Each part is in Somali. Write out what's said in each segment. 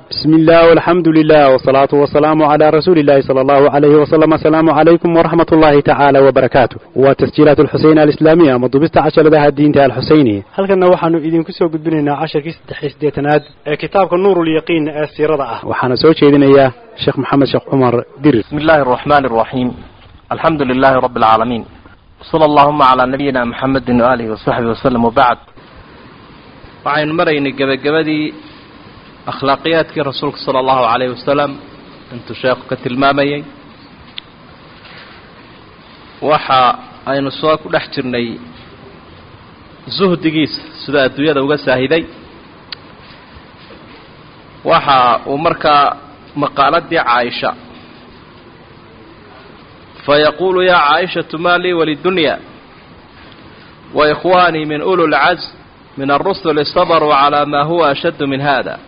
بسم الله والحمد لله والصلاة والسلام على رسول الله صلى الله عليه وسلم. السلام عليكم ورحمة الله تعالى وبركاته. وتسجيلات الحسين الإسلامية مضبست عشر ذا الدين الحسيني. هل كنا وحنا إذن كسو قد بنينا عشر كيس تحيس ديتناد كتابك النور اليقين السيرة وحنا سويت إذن إياه شيخ محمد شيخ عمر دير. بسم الله الرحمن الرحيم. الحمد لله رب العالمين. صلى اللهم على نبينا محمد وآله وصحبه وسلم. وبعد وعين مرين جبدي أخلاقيات رسولك صلى الله عليه وسلم أنت شيخ كتلمامي وحا أين سواك لحجرني زهد جيس سداء الدنيا وقساهدي وحا ومركا مقالات عائشة فيقول يا عائشة ما لي وللدنيا وإخواني من أولو العزم من الرسل صبروا على ما هو أشد من هذا.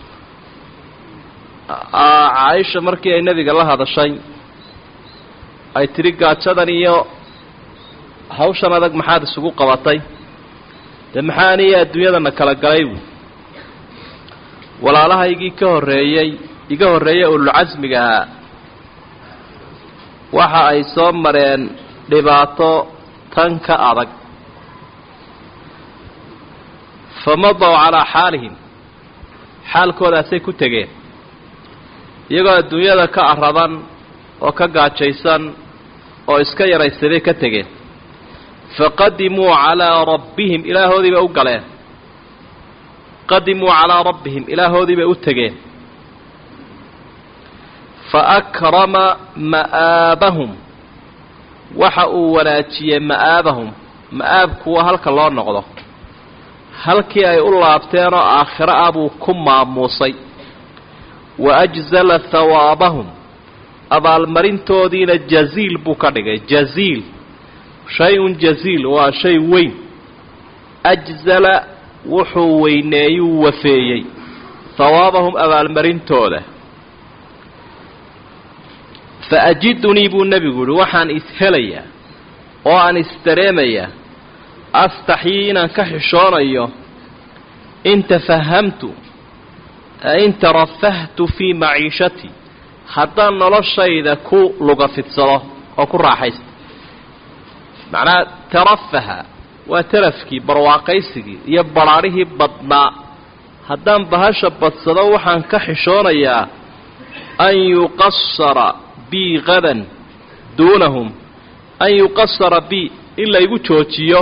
عائشة markii ay nabiga la hadashay ay tiri gaajadan iyo hawshan adag maxaad isugu qabatay maxaaniya adduunyada kala galay walaalahaygii iga horeeyay ul azmiga waxa ay soo mareen dhibaato tan ka adag famadu ala halihim xaalkooda ay ku tageen iyagoo adduunyada ka aradan oo ka gaajaysan oo iska yaraysaday ka tageen faqadimuu calaa rabbihim ilaahoodii bay u galeen qadimuu calaa rabbihim ilaahoodii bay u tageen faakrama ma'aabahum waxa uu wanaajiyey ma'aabahum ma'aabku waa halka loo noqdo halkii ay u laabteen oo aakhiro ah buu ku maamuusay وأجزل ثوابهم أبا المرنتودين جزيل بوكادغي جزيل شيء جزيل وشيء وين أجزل وحويني وفيي ثوابهم أبا المرنتوده فأجدني بو النبي يقول وحان إسهليا وأن استريميا أستحيينا كحشونيا إن تفهمت إن ترفهت في معيشتي حتى نلشيدا كو لغفتصلو او كو راحيست معناه ترفه وترفكي برواقيسكي iyo baraarihi badna hadan bahasha badsado waxaan ka xishoonayaa an yuqassara bi gadan dunahum an yuqassara bi illa igu joojiyo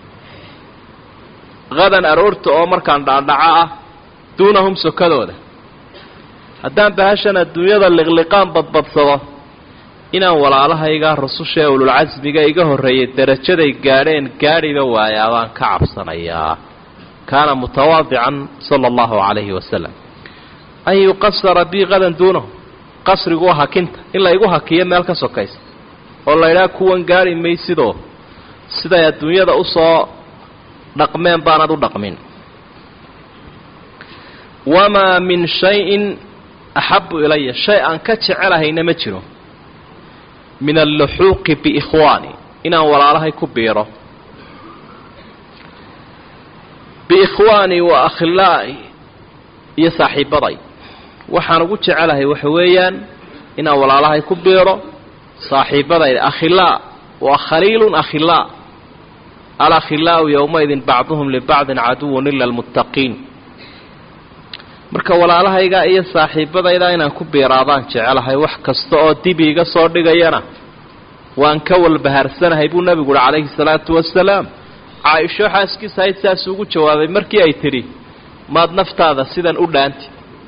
gadan aroorta oo markaan dhaadhaca دونهم سكدوده haddaan bahashana dunyada liqliqaan badbadsado inaan walaalahayga rasuusha ulul azmiga iga horeeyay darajaday gaadhiba waayaan ka cabsanayaa kana mutawaadi'an sallallahu alayhi wasallam ay yuqassara bi gadan duunahu qasrigu hakinta illa igu hakiyo meel ka sokaysa oo la ilaa kuwan gaari maysido sida adduunyada u soo dhaqmeen baanad u dhaqmin وما من شيء أحب إلي شيئا كتعله نمجره من اللحوق بإخواني إنا ولا الله كبيرة بإخواني وأخلائي يصاحب ري وحنقول تعاله وحويا إنا ولا الله كبيرة صاحب ري أخلاء وخليل أخلاء الأخلاء يومئذ بعضهم لبعض عدو إلا المتقين marka walaalahayga iyo saaxiibadayda inaan ku beeraadaan jecelahay wax kasta oo dib iga soo dhigayana waan ka walbahaarsanahay buu nabigu calayhi salaatu wasalaam Aisha xaaskiisa ay taas ugu jawaabay markii ay tiri maad naftaada sidan u dhaanti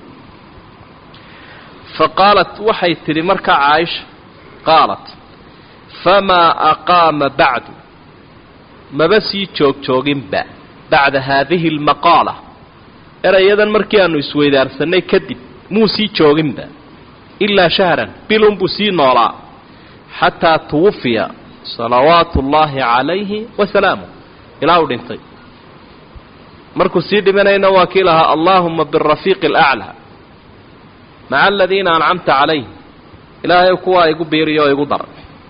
faqalat waxay tiri marka Aisha qaalat fama aqama ba'du mabasi joogin ba'da hadhihi almaqala erayadan markii aanu isweydaarsanay kadib muusi jooginba illa shahran bilum busi noola hatta tuwfiya salawatullahi alayhi wa salamu ila u dhintay markuu sii dhimanayna wakiilaha allahumma birrafiqil a'la ma'a alladhina an'amta alayhi ilaahay kuwa igu beeriyo igu dar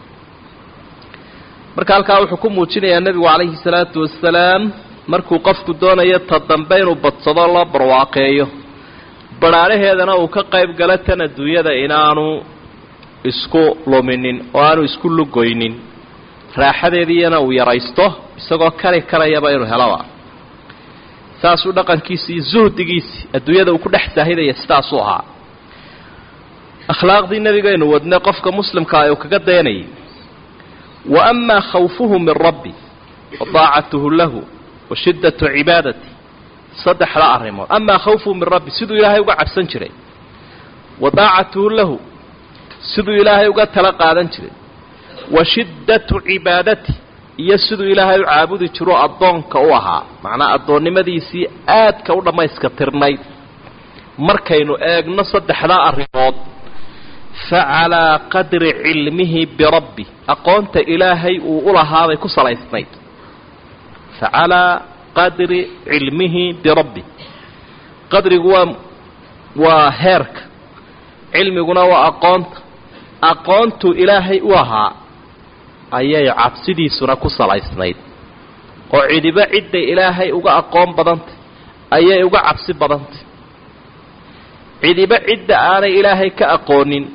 marka halka wuxuu ku muujinayaa nabiga alayhi salaatu wassalaam markuu qofku doonayo tadambeyn u badsado la barwaaqeeyo baraaraheedana uu ka qayb gala tan adduunyada inaanu isku luminin oo aanu isku lugoynin raaxadeediina uu yaraysto isagoo karayaba inuu helaba saasuu dhaqankiisa iyo zuhdigiisa adduunyada uu ku dhex saahidaya sidaasuu ahaa akhlaaqdii nabigaynu wadne qofka muslimka ah uu kaga dayanayay wa amaa khawfuhu min rabbi wa daacatuhu lahu wa shiddatu cibaadati saddexda arrimood amaa khawfuhu min rabbi siduu ilaahay uga cabsan jiray wa daacatuhu lahu siduu ilaahay uga tala qaadan jiray wa shiddatu cibaadati iyo siduu ilaahay u caabudi jiro addoonka u ahaa macnaa addoonnimadiisii aadka u dhammayska tirnayd markaynu eegno saddexdaa arrimood facalaa qadri cilmihi birabbi aqoonta ilaahay uu u lahaabay ku salaysnayd facalaa qadri cilmihi birabbi qadrigu waa heerka cilmiguna waa aqoontu ilaahay u ahaa ayay cabsidiisuna ku salaysnayd oo cidiba cidday ilaahay uga aqoon badantay ayay uga cabsi badantay cidiba cidda aanay ilaahay ka aqoonin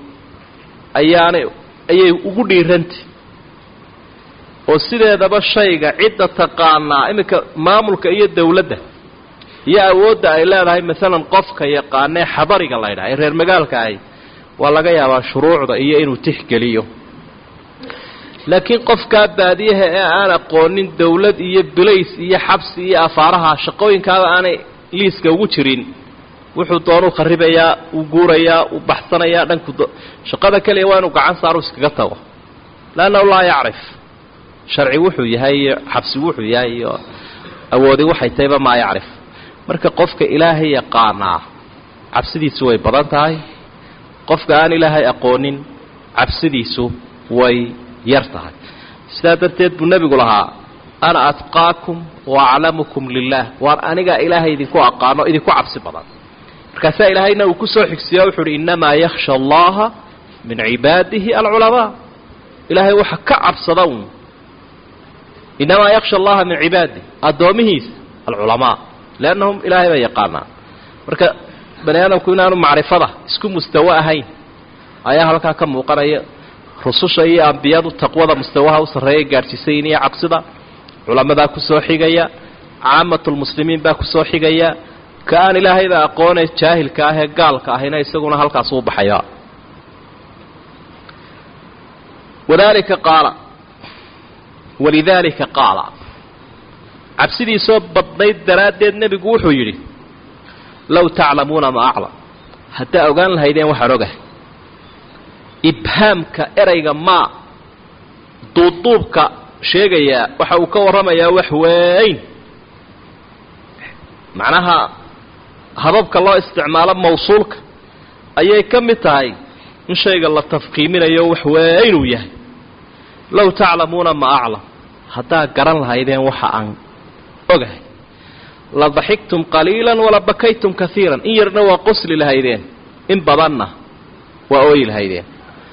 ayay ugu dhiirantay oo sideedaba shayga cidda taqaanaa iminka maamulka iyo dawladda iyo awoodda ay leedahay maalan qofka yaqaanee xabariga la ydhaha ee reer magaalka ahi waa laga yaabaa shuruucda iyo inuu tixgeliyo laakiin qofkaa baadiyaha ee aan aqoonin dawlad iyo bilays iyo xabsi iyo afaaraha shaqooyinkaaba aanay liiska ugu jirin wuxuu doonuu kharibayaa uu guurayaa uu baxsanayaa dhanku shaqada kaliya waa inuu gacan saaru iskaga tago laannahu laa yacrif sharci wuxuu yahay iyo xabsi wuxuu yahay iyo awoodi waxay tahayba maa yacrif marka qofka ilaahay yaqaanaa cabsidiisu way badan tahay qofka aan ilaahay aqoonin cabsidiisu way yar tahay sidaa darteed buu nebigu lahaa ana atqaakum wa aclamukum lilah waan anigaa ilaahay idinku aqaano idinku cabsi badan markaasaa ilaahayna uu ku soo xigsiya wuxuu uhi innamaa yakhsha allaha min cibaadihi alculamaa ilaahay waxa ka cabsada un innamaa yakhsha allaha min cibaadihi addoomihiisa alculamaa liannahum ilaahay bay yaqaanaa marka bani aadamku inaanu macrifada isku mustawo ahayn ayaa halkaa ka muuqanaya rususha iyo ambiyadu taqwada mustawaha u sarreeya gaadhsiisayin iyo cabsida culamadaa ku soo xigaya caamatulmuslimiin baa ku soo xigaya ka aan ilaahayda aqoonee jaahilka ah ee gaalka ahina isaguna halkaas uu baxaya walidaalika qaala cabsidiisoo badnayd daraaddeed nebigu wuxuu yidhi low taclamuuna ma aclam haddaa ogaan lahaydeen waxaan ogahay ibhaamka erayga maa duubduubka sheegayaa waxa uu ka warramayaa wax weyn macnaha hababka loo isticmaalo mawsuulka ayay ka mid tahay in shayga la tafqiiminayo wax weyn uu yahay low taclamuuna ma aclam haddaa garan lahaydeen waxa aan ogahay la daxigtum qaliilan wala bakaytum kaiiran in yarna waa qosli lahaydeen in badanna waa ooyi lahaydeen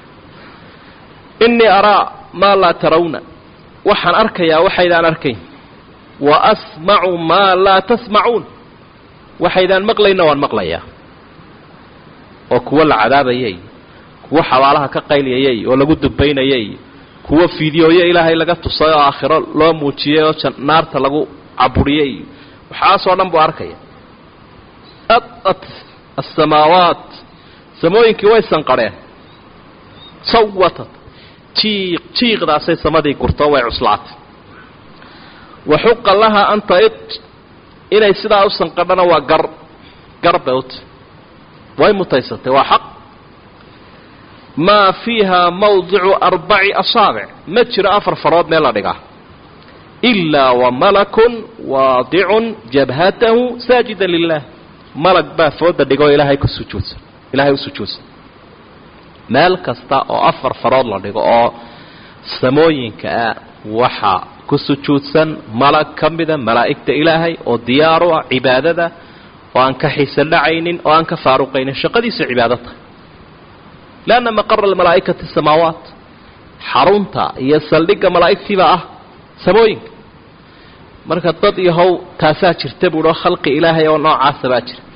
innii araa maa laa tarawna waxaan arkayaa waxaydaan arkayn wa asmacu maa laa tasmacuun waxaydaan maqlayna waan maqlayaa oo kuwo la cadaabayay kuwo xabaalaha ka qayliyayay oo lagu dubaynayay kuwo fiidiyooyo ilaahay laga tusay oo aakhiro loo muujiyey oo naarta lagu caburiyey waxaasoo dhan buu arkaya adat asamaawaat samooyinkii way sanqadheen sawatad jiiqdaasay samadii gurtoo way cuslaatay waxuqa laha an taid inay sidaa u sanqadhana waa gar bay uta way mutaysatay waa xaq maa fiiha mawdicu 4 asaabic ma jiro 4 farood meel la dhigaa ilaa wamalakun waadicun jabhatahu saajidan lilah malag baa fooda dhigoo ilaahay ku sujuudsan ilaahay u sujuudsan meel kasta oo 4 farood la dhigo oo samooyinka ah waxa ku sujuudsan malag ka mida malaa'igta ilaahay oo diyaar u ah cibaadada oo aan ka xiisan dhacaynin oo aan ka faaruqaynin shaqadiisa cibaadada laana maqarra almalaa'ikati samaawaat xarunta iyo saldhigga malaa'igtiiba ah samooyinka marka dad yahow taasaa jirta buuhi oo khalqi ilaahay oo noocaasa baa jira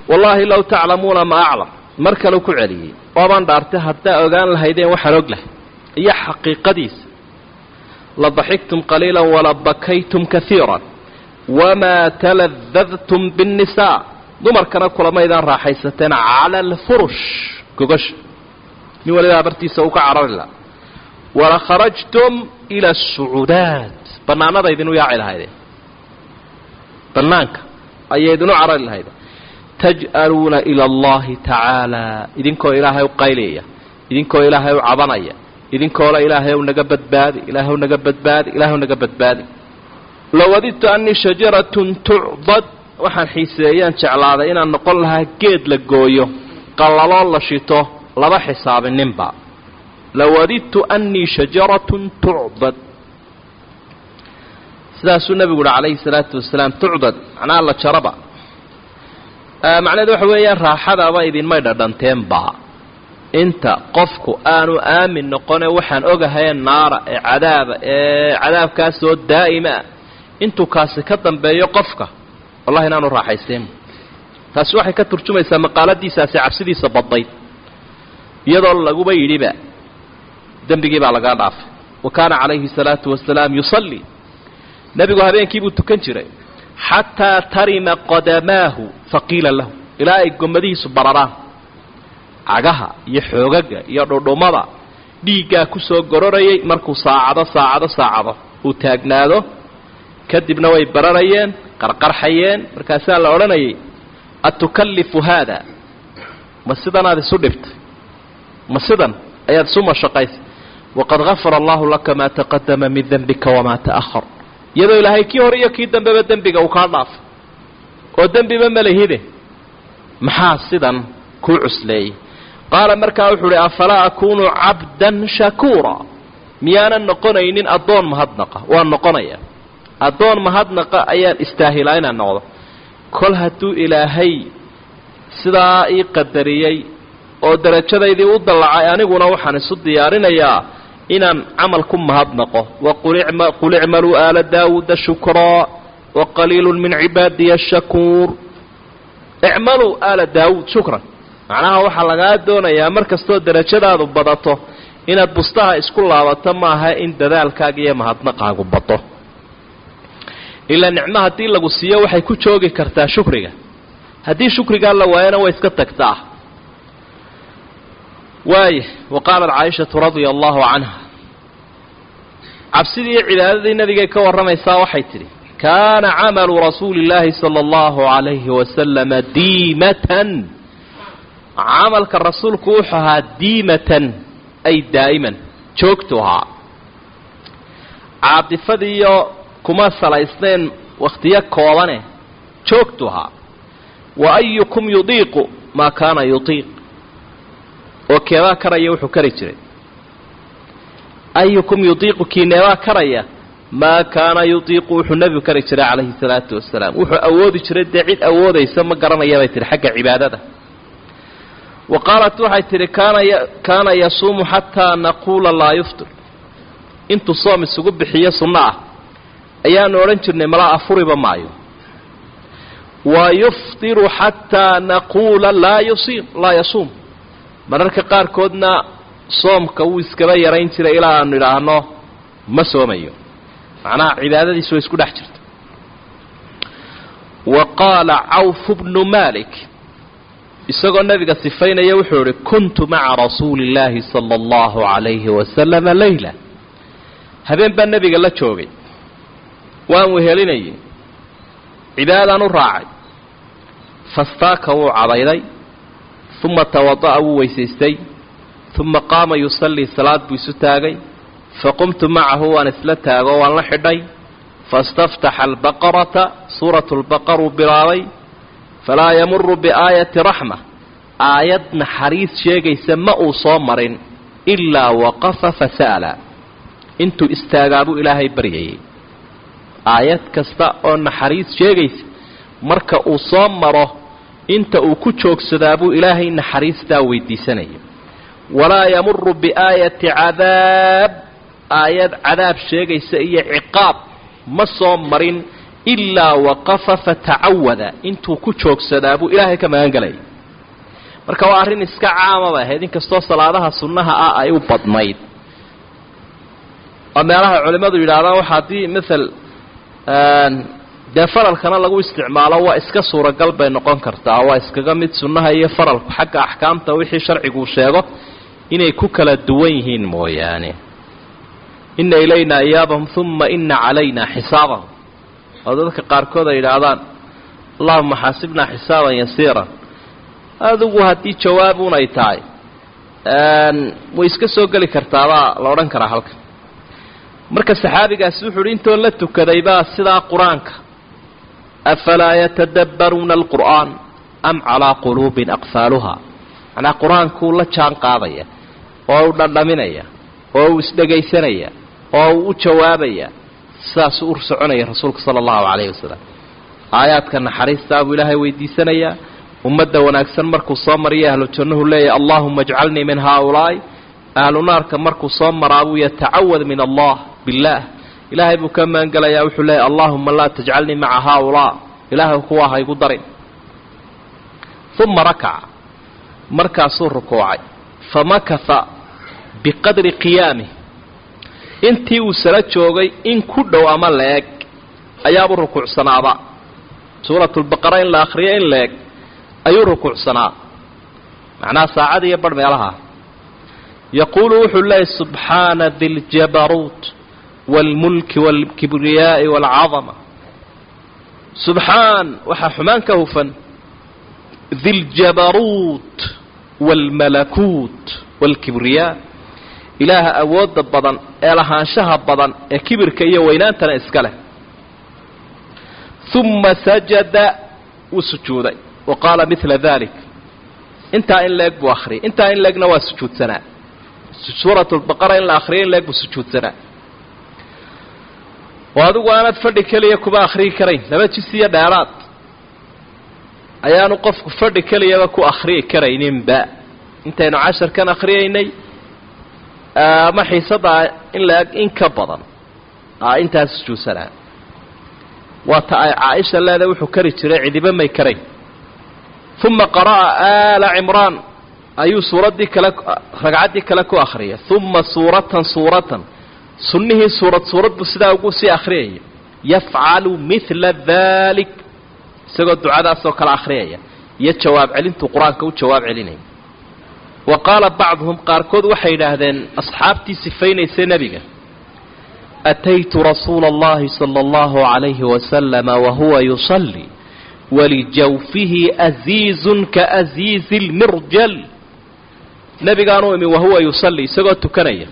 wallaahi low taclamuuna ma aclam mar kale ku celiyey waabaan dhaartay haddaa ogaan lahaydeen waxaan og lahay iyo xaqiiqadiisa la daxiktum qaliilan wala bakaytum kaiiran wamaa taladadtum biاnnisaa dumarkana kulamaydaan raaxaysateen cala alfurush gogasha nin walidaa bartiisa uu ka carari laha wala kharajtum ila asucuudaat bannaanada idinu yaaci lahaydeen bannaanka ayay idinu carari lahaydeen taj'aluuna ila allahi tacaala idinkoo ilaahay u qayliyaya idinkoo ilaahay u cabanaya idinkoola ilaahay u naga badbaadi ilaahay u naga badbaadi ilaahay u naga badbaadi low wadidtu annii shajaratun tucdad waxaan xiiseeyaan jeclaaday inaan noqon lahaa geed la gooyo qallaloo la shito laba xisaabininba low wadidtu annii shajaratun tucdad sidaasuu nabigu uhi calayhi salaatu wasalaam tucdad macnaha la jaraba macnaheedu waxa weeyaan raaxadaaba idinmay dhadhanteenba inta qofku aanu aamin noqone waxaan ogahay naara ee cadaabkaasoo daa'ima intuu kaasi ka dambeeyo qofka wallahi inaanu raaxaysteen taasi waxay ka turjumaysaa maqaaladiisaasi cabsidiisa baddayd iyadoo laguba yidhiba dembigii baa lagaa dhaafay wa kaana calayhi salaatu wasalaam yusalli nebigu habeenkii buu tukan jiray xataa tarima qadamaahu faqiila lahu ilaa ay gommadihiisu bararaan cagaha iyo xoogaga iyo dhudhummada dhiiggaa ku soo gororayay markuu saacado uu taagnaado kadibna way bararayeen qarqarxayeen markaasaa la odhanayay atukallifu haada ma sidanaad isu dhibtay ma sidan ayaad isu mashaqaysay waqad gafara allahu laka maa taqadama min dembika wamaa ta'ahar iyadoo ilaahay kii hore iyo kii dambeba dembiga uu kaa dhaafay oo dembiba malahide maxaa sidan kuu cusleeyey qaala markaa wuxuu uhi afalaa akuunu cabdan shakuura miyaanan noqonaynin addoon mahadnaqa waan noqonaya addoon mahadnaqa ayaan istaahilaa inaan noqdo kol hadduu ilaahay sidaa ii qadariyey oo darajadaydii u dallacay aniguna waxaan isu diyaarinayaa inaan camal ku mahadnaqo waqul icmaluu aala daawuuda shukraa waqaliilun min cibaadiya ashakuur icmaluu aala daawuud shukran macnaha waxaa lagaa doonayaa mar kastoo darajadaadu badato inaad bustaha isku laabato maaha in dadaalkaaga iyo mahadnaqaagu bato ilaa nicmo haddii lagu siiyo waxay ku joogi kartaa shukriga haddii shukrigaa la waayana way iska tagtaa waaye wa qaalat caaishatu radia allahu canha cabsidii iyo cibaadadii nabigay ka warramaysaa waxay tidhi kaana camalu rasuuli illaahi sala allahu calayhi wasalama diimatan camalka rasuulku wuxuu ahaa diimatan ay daa'iman joogtu ahaa caadifadiiyo kuma salaysnayn wakhtiyo koobane joogtu ahaa wa ayukum yudiiqu maa kaana yutiiq oo keebaa karaya wuxuu kari jiray ayukum yudiiqu kiineebaa karaya maa kaana yutiiqu wuxuu nebigu kari jiray calayhi salaatu wasalaam wuxuu awoodi jiray dee cid awoodaysa ma garanaya bay tihi xagga cibaadada wa qaalat waxay tidhi kaana yasuumu xataa naquula laa yuftir intuu soom isugu bixiyo sunno ah ayaanu odhan jirnay malaa afuriba maayo wa yuftiru xataa naquula laa yasuum mararka qaarkoodna soomka wuu iskaba yarayn jiray ilaa aanu idhaahno ma soomayo macnaha cibaadadiisu way isku dhex jirta wa qaala cawfu bnu malik isagoo nabiga sifaynaya wuxuu idhi kuntu maca rasuuli illaahi sala allahu calayhi wasalama layla habeen baa nebiga la joogay waan wehelinayay cibaadaan u raacay fastaaka wuu cadayday uma tawada'a wuu weysaystay uma qaama yusallii salaad buu isu taagay faqumtu macahu waan isla taagoo waan la xidhay faistaftaxa albaqarata suuratu lbaqar uu bilaabay falaa yamuru biaayati raxma aayad naxariis sheegaysa ma uu soo marin ilaa waqafa fasa'ala intuu istaagaabuu ilaahay baryayay aayad kasta oo naxariis sheegaysa marka uu soo maro inta uu ku joogsadaabuu ilaahay naxariistaa weydiisanaya walaa yamuru biaayati cadaab aayad cadaab sheegaysa iyo ciqaab ma soo marin ilaa waqafa fatacawada intuu ku joogsadaa buu ilaahay ka magan galay marka waa arrin iska caamaba ahayd inkastoo salaadaha sunnaha ah ay u badnayd oo meelaha culimmadu yidhaahdaan waxa haddii maal dee faralkana lagu isticmaalo waa iska suuragal bay noqon kartaa waa iskaga mid sunnaha iyo faralku xagga axkaamta wixii sharcigu sheego inay ku kala duwan yihiin mooyaane inna ilaynaa iyaabahum uma ina calaynaa xisaabahum oo dadka qaarkood ay yidhaahdaan allahuma xaasibnaa xisaaban yasiiran adigu haddii jawaabun ay tahay way iska soo geli kartaabaa la odhan karaa halkan marka saxaabigaasi wuxuu uhi intoo la tukaday baa sidaa qur-aanka afalaa yatadabbaruuna alqur'aan am calaa quluubin aqfaaluhaa macnaa qur-aankuu la jaan qaadaya oo u dhandhaminaya oo uu isdhegaysanaya oo uu u jawaabaya sidaasuu u soconaya rasuulku sala allahu calayhi wasalam aayaadka naxariistaa buu ilaahay weydiisanayaa ummadda wanaagsan markuu soo mariya ahlu jannuhu leeyahay allaahuma ajcalnii min haaulaa'i ahlu naarka markuu soo maraa buu yatacawad min allah billaah ilaahay buu ka maangelayaa wuxuu leeyahy allaahuma laa tajcalnii maca haaulaa ilaahay kuwaa ha igu darin uma rakaca markaasuu rukuucay famakasa biqadri qiyaamih intii uu sala joogay in ku dhow ama la-eg ayaabuu rukuucsanaaba suuratulbaqara in la akhriyo in la-eg ayuu rukuucsanaa macnaha saacad iyo barh meelaha yaquulu wuxuu leeyahy subxaana diljabaruut waalmulki waalkibriyaa'i waalcadama subxaan waxaa xumaan ka hufan diljabaruut waalmalakuut waalkibriyaa ilaaha awoodda badan ee lahaanshaha badan ee kibirka iyo weynaantana iska leh uma sajada wuu sujuuday wa qaala midla dalik intaa in la-eg buu akhriyay intaa in la-egna waa sujuudsanaa suuratu lbaqara in la akhriyo in la-eg buu sujuudsanaa oo adigu aanad fadhi keliya kuma akhriyi karayn laba jis iyo dheeraad ayaanu qofku fadhi keliyaba ku akhriyi karayninba intaynu casharkan akhriyaynay ama xiisadaa in la-eg in ka badan intaas sujuudsanaa waa ta ay caaisha leedahay wuxuu kari jiray cidiba may karayn uma qara'a aala cimraan ayuu suuraddii kale ragcaddii kale ku akhriyay uma suuratan sunnihii suurad buu sidaa ugu sii akhriyaya yafcalu midla dalik isagoo ducadaasoo kale akhriyaya iyo jawaab celintuu qur-aanka u jawaab celinaya wa qaala bacduhum qaarkood waxay yidhaahdeen asxaabtii sifaynaysay nebiga ataytu rasuula allahi sala allahu calayhi wasalama wahuwa yusallii walijawfihi aziizun kaaziizi lmirjal nebigaanuu imi wahuwa yusallii isagoo tukanaya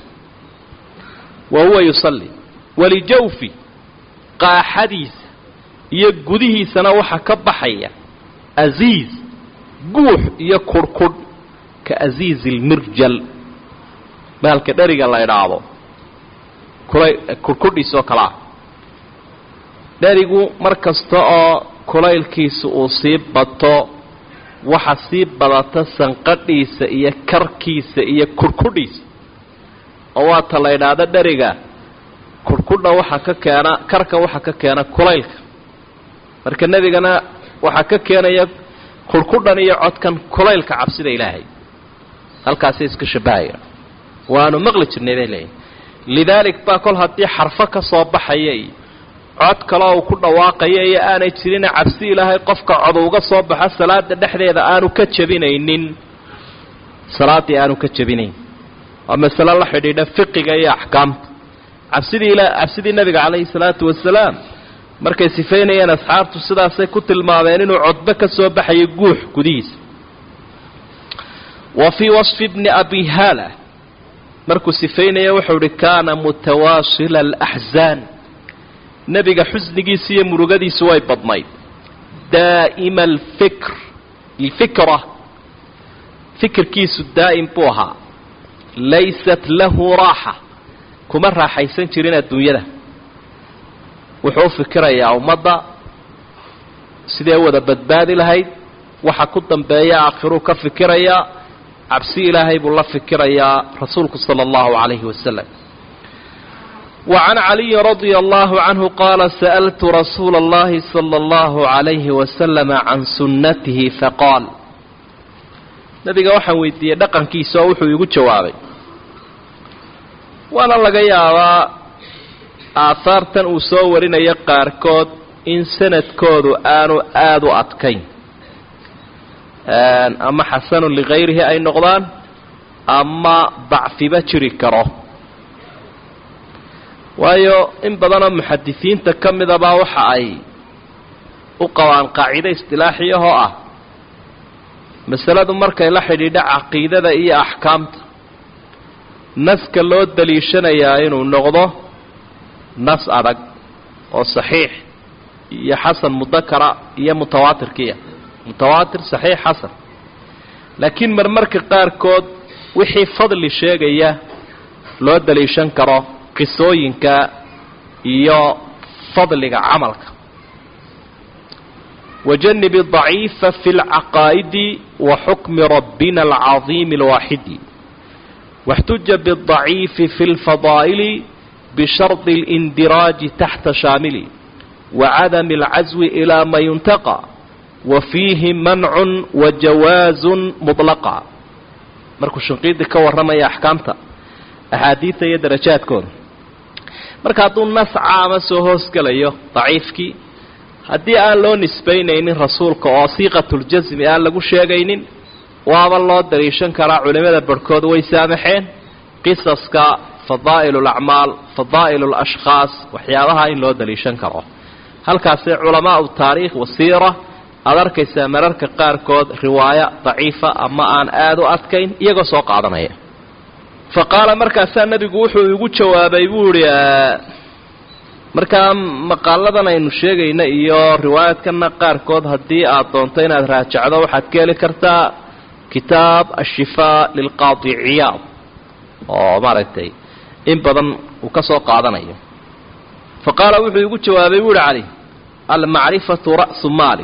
wahuwa yusallii walijawfi qaaxadiisa iyo gudihiisana waxaa ka baxaya aziiz guux iyo kurhkudh kaaziizi lmirjal maalka dheriga la idhaahdo kurhkudhiisoo kale ah dherigu mar kasta oo kulaylkiisa uu sii bato waxa sii badata sanqadhiisa iyo karkiisa iyo kurhkudhiisa oo waata la idhaahdo dheriga kurhkudha waxaa ka keena karka waxaa ka keena kulaylka marka nebigana waxaa ka keenaya kurhkudhan iyo codkan kulaylka cabsida ilaahay halkaasay iska shabahaya waanu maqli jirnay bay leeyihin lidaalik baa kol haddii xarfo ka soo baxaya iyo cod kaloo uu ku dhawaaqaya iyo aanay jirina cabsi ilaahay qofka cod uga soo baxo salaada dhexdeeda aanu ka jabinaynin salaaddii aanu ka jabinayn waa masalo la xidhiidha fiqiga iyo axkaamta cabsidii nabiga calayhi salaatu wasalaam markay sifaynayeen asxaabtu sidaasay ku tilmaameen inuu codba ka soo baxayo guux gudihiisa wa fii wasfi bni abi haala markuu sifaynaya wuxuu ihi kaana mutawaasila alaxzaan nebiga xusnigiisa iyo murugadiisu way badnayd daa'ima alfikra fikirkiisu daa'im buu ahaa laysat lahu raaxa kuma raaxaysan jirin adduunyada wuxuu u fikirayaa ummadda sidee wada badbaadi lahayd waxa ku dambeeya aakhiruu ka fikirayaa cabsi ilaahay buu la fikirayaa rasuulku sala allahu calayhi wasalam وعن علي رضي الله عنه قال سألت رسول الله صلى الله عليه وسلم عن سنته فقال نبي waxaan weydiiyay dhaqankiisa oo wuxuu igu jawaabay waana laga yaabaa aasaartan uu soo warinayo qaarkood in sanadkoodu aanu aad u adkayn ama xasan ligayrihi ay noqdaan ama dacfiba jiri karo waayo in badan oo muxadisiinta kamida baa waxa ay u qabaan qaacido istilaaxi oo ah masaladu markay la xidhiidho caqiidada iyo ahkaamta naska loo daliishanayaa inuu noqdo nas adag oo saxiix iyo xasan mudakara iyo mutawaatirkiya mutawaatir saxiix xasan laakiin marmarka qaarkood wixii fadli sheegaya loo daliishan karo qisooyinka iyo fadliga camalka وجنب الضعيف في العقائد وحكم ربنا العظيم الواحد واحتج بالضعيف في الفضائل بشرط الاندراج تحت شامل وعدم العزو إلى ما ينتقى وفيه منع وجواز مطلقا مركو الشنقيط كورما يا أحكامتا أحاديث يا درجات كون مركا دون ناس عامة سوهوس كليو ضعيفكي haddii aan loo nisbaynaynin rasuulka oo siiqatul jazmi aan lagu sheegaynin waaba loo dariishan karaa culimada barkood way saamaxeen qisaska fadaa'ilul a'maal fadaa'ilul ashkhaas waxyaabaha in loo daliishan karo halkaas culamaa taariikh wasiira adarkaysa mararka qaarkood riwaaya daciifa ama aan aad u adkayn iyaga soo qaadanaya faqala markaas nabigu wuxuu igu jawaabay buuri marka maqaaladan aynu sheegayna iyo riwaayadkana qaarkood hadii aad doonto inaad raajacdo waxaad ka heli kartaa kitaab ash-shifaa lilqaadi Iyaad oo maaragtay in badan uu ka soo qaadanayo faqala wuxuu igu jawaabay wuxuu cali al-ma'rifatu ra'su mali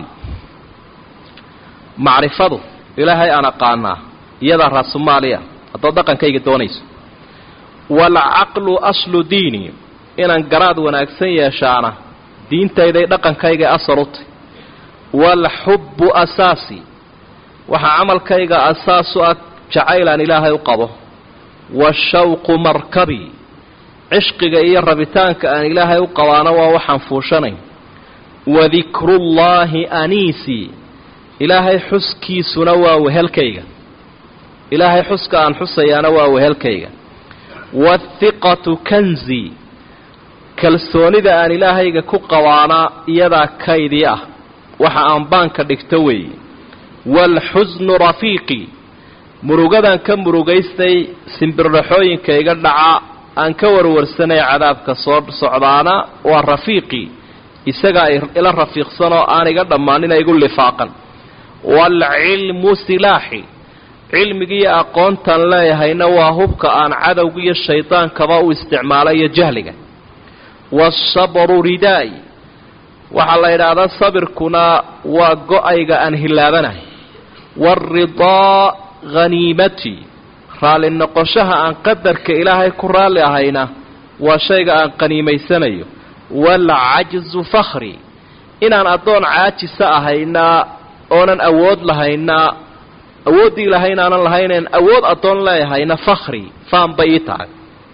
ma'rifadu ilaahay ana qaana iyada ra'su maliya hadda dhaqankayga doonayso wal aqlu aslu diini inaan garaad wanaagsan yeeshaana diintayda dhaqankayga asarut wal hubbu asasi waxa amalkayga asaasu jacaylan ilaahay u qabo washawqu markabi ishqiga iyo rabitaanka aan ilaahay u qabaana waa waxaan fuushanay wadhikrullahi anisi ilaahay xuskiisuna waa wehelkayga ilaahay xuska aan xusayaana waa wehelkayga wathiqatu kanzi kalsoonida aan ilaahayga ku qabaana iyada kaydii ah waxa aan baanka dhigto weey wal huznu rafiqi murugadan ka murugaystay simbirraxooyinka iga dhaca aan ka warwarsanay cadaabka soo socdaana waa rafiqi isaga ila rafiiqsano aan iga dhamaanin igu lifaaqan wal ilmu silahi ilmigi aqoontan leeyahayna waa hubka aan cadawga iyo shaytaankaba u isticmaalayo jahliga والصبر رداي وحلا إذا صبركنا وقائق أن هلابنا والرضا غنيمتي خال النقشها أن قدرك إلهي كرال لهينا وشيء أن قنيمي سنيو والعجز فخري إن أن أدون عاجس أهينا أولا أود لهينا أودي لهينا أنا لهينا أود أدون لهينا فخري فان بيتعك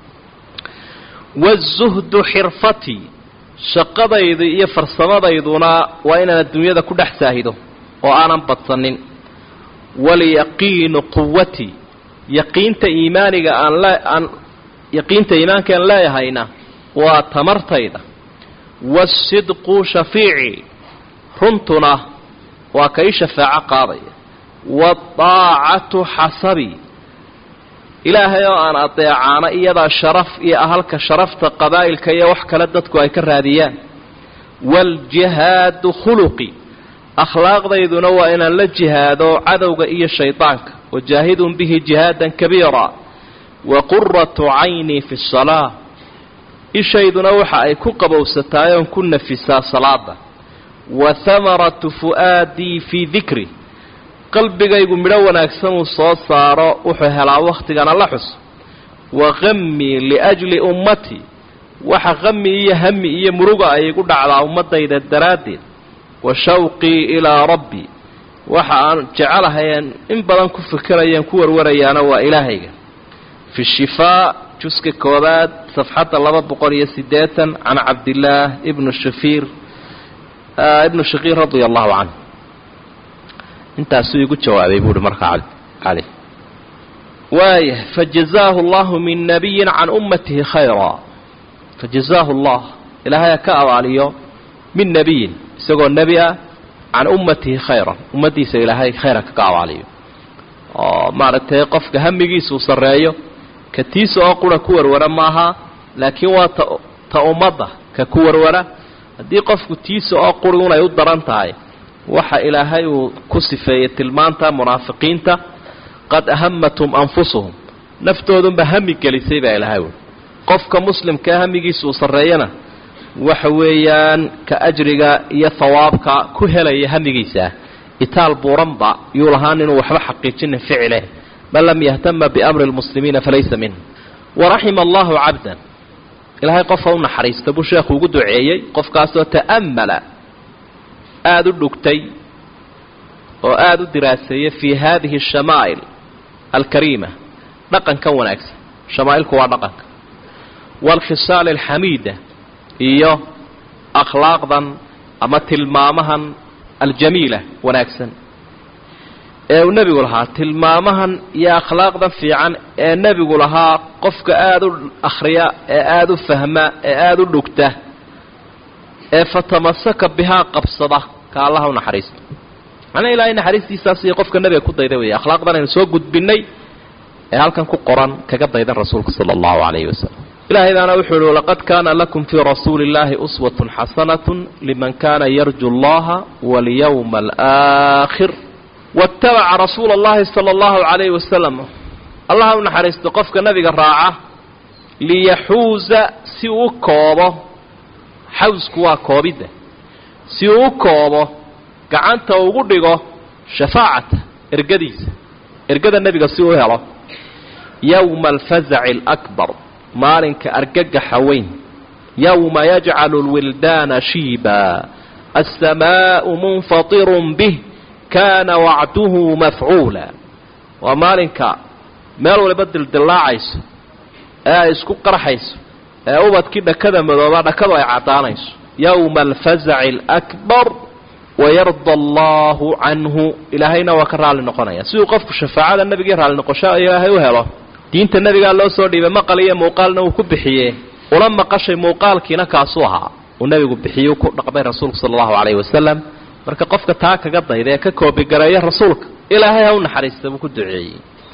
والزهد حرفتي shaqadaydu iyo farsamadeyduna waa inaan adduunyada ku dhex saahido oo aanan badsanin wal yaqiin quwwati yaqiinta iimaaniga aan yaqiinta iimaanka aan leeyahayna waa tamartayda wasidqu shafiici runtuna waa kay shafaaca qaadaya wadaa'atu hasabi ilaahay oo aan adeecaana iyada sharaf iyo ahalka sharafta qabaa'ilka iyo wax kala dadku ay ka raadiyaan wal jihaad khuluqi akhlaaqdayduna waa inaan la jihaado cadawga iyo shaytaanka wajaahidun bihi jihaadan kabiira wa qurratu ayni fi salah ishayduna waxa ay ku qabowsataay oo ku nafisaa salaada wa thamaratu fuadi fi dhikri qalbigaygu midho wanaagsan uu soo saaro wuxuu helaa waqtigan la xus wa ghammi li ajli ummati waxa qami iyo hami iyo muruga ay igu dhacdaa ummadayda daraaddeed wa shawqii ilaa rabbi waxa aan jecelahay in badan ku fikirayaan ku warwarayaana waa ilaahayga fi shifaa juska koobaad safxada 280 can cabdillaah ibnu shaqiir radiyallahu canhu intaasuu igu jawaabay buuhi markaa cali waaya fajazaahu allahu min nabiyin can ummatihi khayra fajazaahu allah ilaahay ka abaaliyo min nabiyin isagoo nebi ah can ummatihi khayran ummadiisa ilaahay khayra ka abaaliyo oo maaragtay qofka hamigiisu sareeyo katiisa oo qura ku warwara maaha laakiin waa ta ummadda ka ku warwara haddii qofku tiisa oo qura unay u daran tahay waxa ilaahay uu ku sifeeyay tilmaanta munaafiqiinta qad ahammatum anfusuhum naftoodunba hami gelisay baa ilaahay qofka muslimka hamigiisu sareeyana waxa weeyaan ka ajriga iyo thawaabka ku helaya hamigiisa itaal buuranba yuu lahaan inuu waxba xaqiijin ficile bal lam yahtama biamri almuslimiina falaysa min warahima allahu cabdan ilaahay qofa u naxariista buu sheekhu ugu duceeyey qofkaasoo ta'ammala aad u dhugtay oo aad u diraaseeyay fi hadhihi shamaa'il alkarima dhaqanka wanaagsan shamaa'ilku waa dhaqanka wal khisaal alhamida iyo akhlaaqdan ama tilmaamahan aljamiila wanaagsan ee uu nabigu lahaa tilmaamahan iyo akhlaaqdan fiican ee nabigu lahaa qofka aad u akhriya ee aad u fahma ee aad u dhugta ee fatamasaka bihaa qabsada ka Allah u naxariisto ana ilaahay naxariistiisaas iyo qofka nabiga ku dayday way akhlaaqdan aynu soo gudbinay ee halkan ku qoran kaga daydan rasuulka sallallahu alayhi wasallam ilaahay baana wuxuu yiri laqad kaana lakum fi rasuulillahi uswatun hasanatun liman kana yarju allaha wal yawmal aakhir wattaba'a rasuulallahi sallallahu alayhi wasallam Allah u naxariisto qofka nabiga raaca liyahuza si uu koobo xawsku waa koobida si uu koobo gacanta ugu dhigo shafaacata ergada nabiga si uu helo yawm al-faz'i al-akbar maalinka argagaxa weyn yawma yaj'alu al-wildana shiba as-samaa'u munfatirun bih kana wa'duhu maf'ula wa maalinka meel walba dildilaacayso ee isku qarxayso ee ubadkii dhakada madooba dhakadu ay cadaanayso yawma al-faz'i al-akbar ويرضى الله عنه إلهينا وكرال نقنيا سو قف شفاعة النبي رال نقشاء إلهي وهلا دينت النبي قال له سوري بمقالية موقالنا وكبحيه ولما قشي موقال كينا كاسوها والنبي كبحيه ونقبل رسولك صلى الله عليه وسلم مركا قفك تاكا قضى إذا ككوبي قرايا رسولك إلهي هون حريصة وكدعي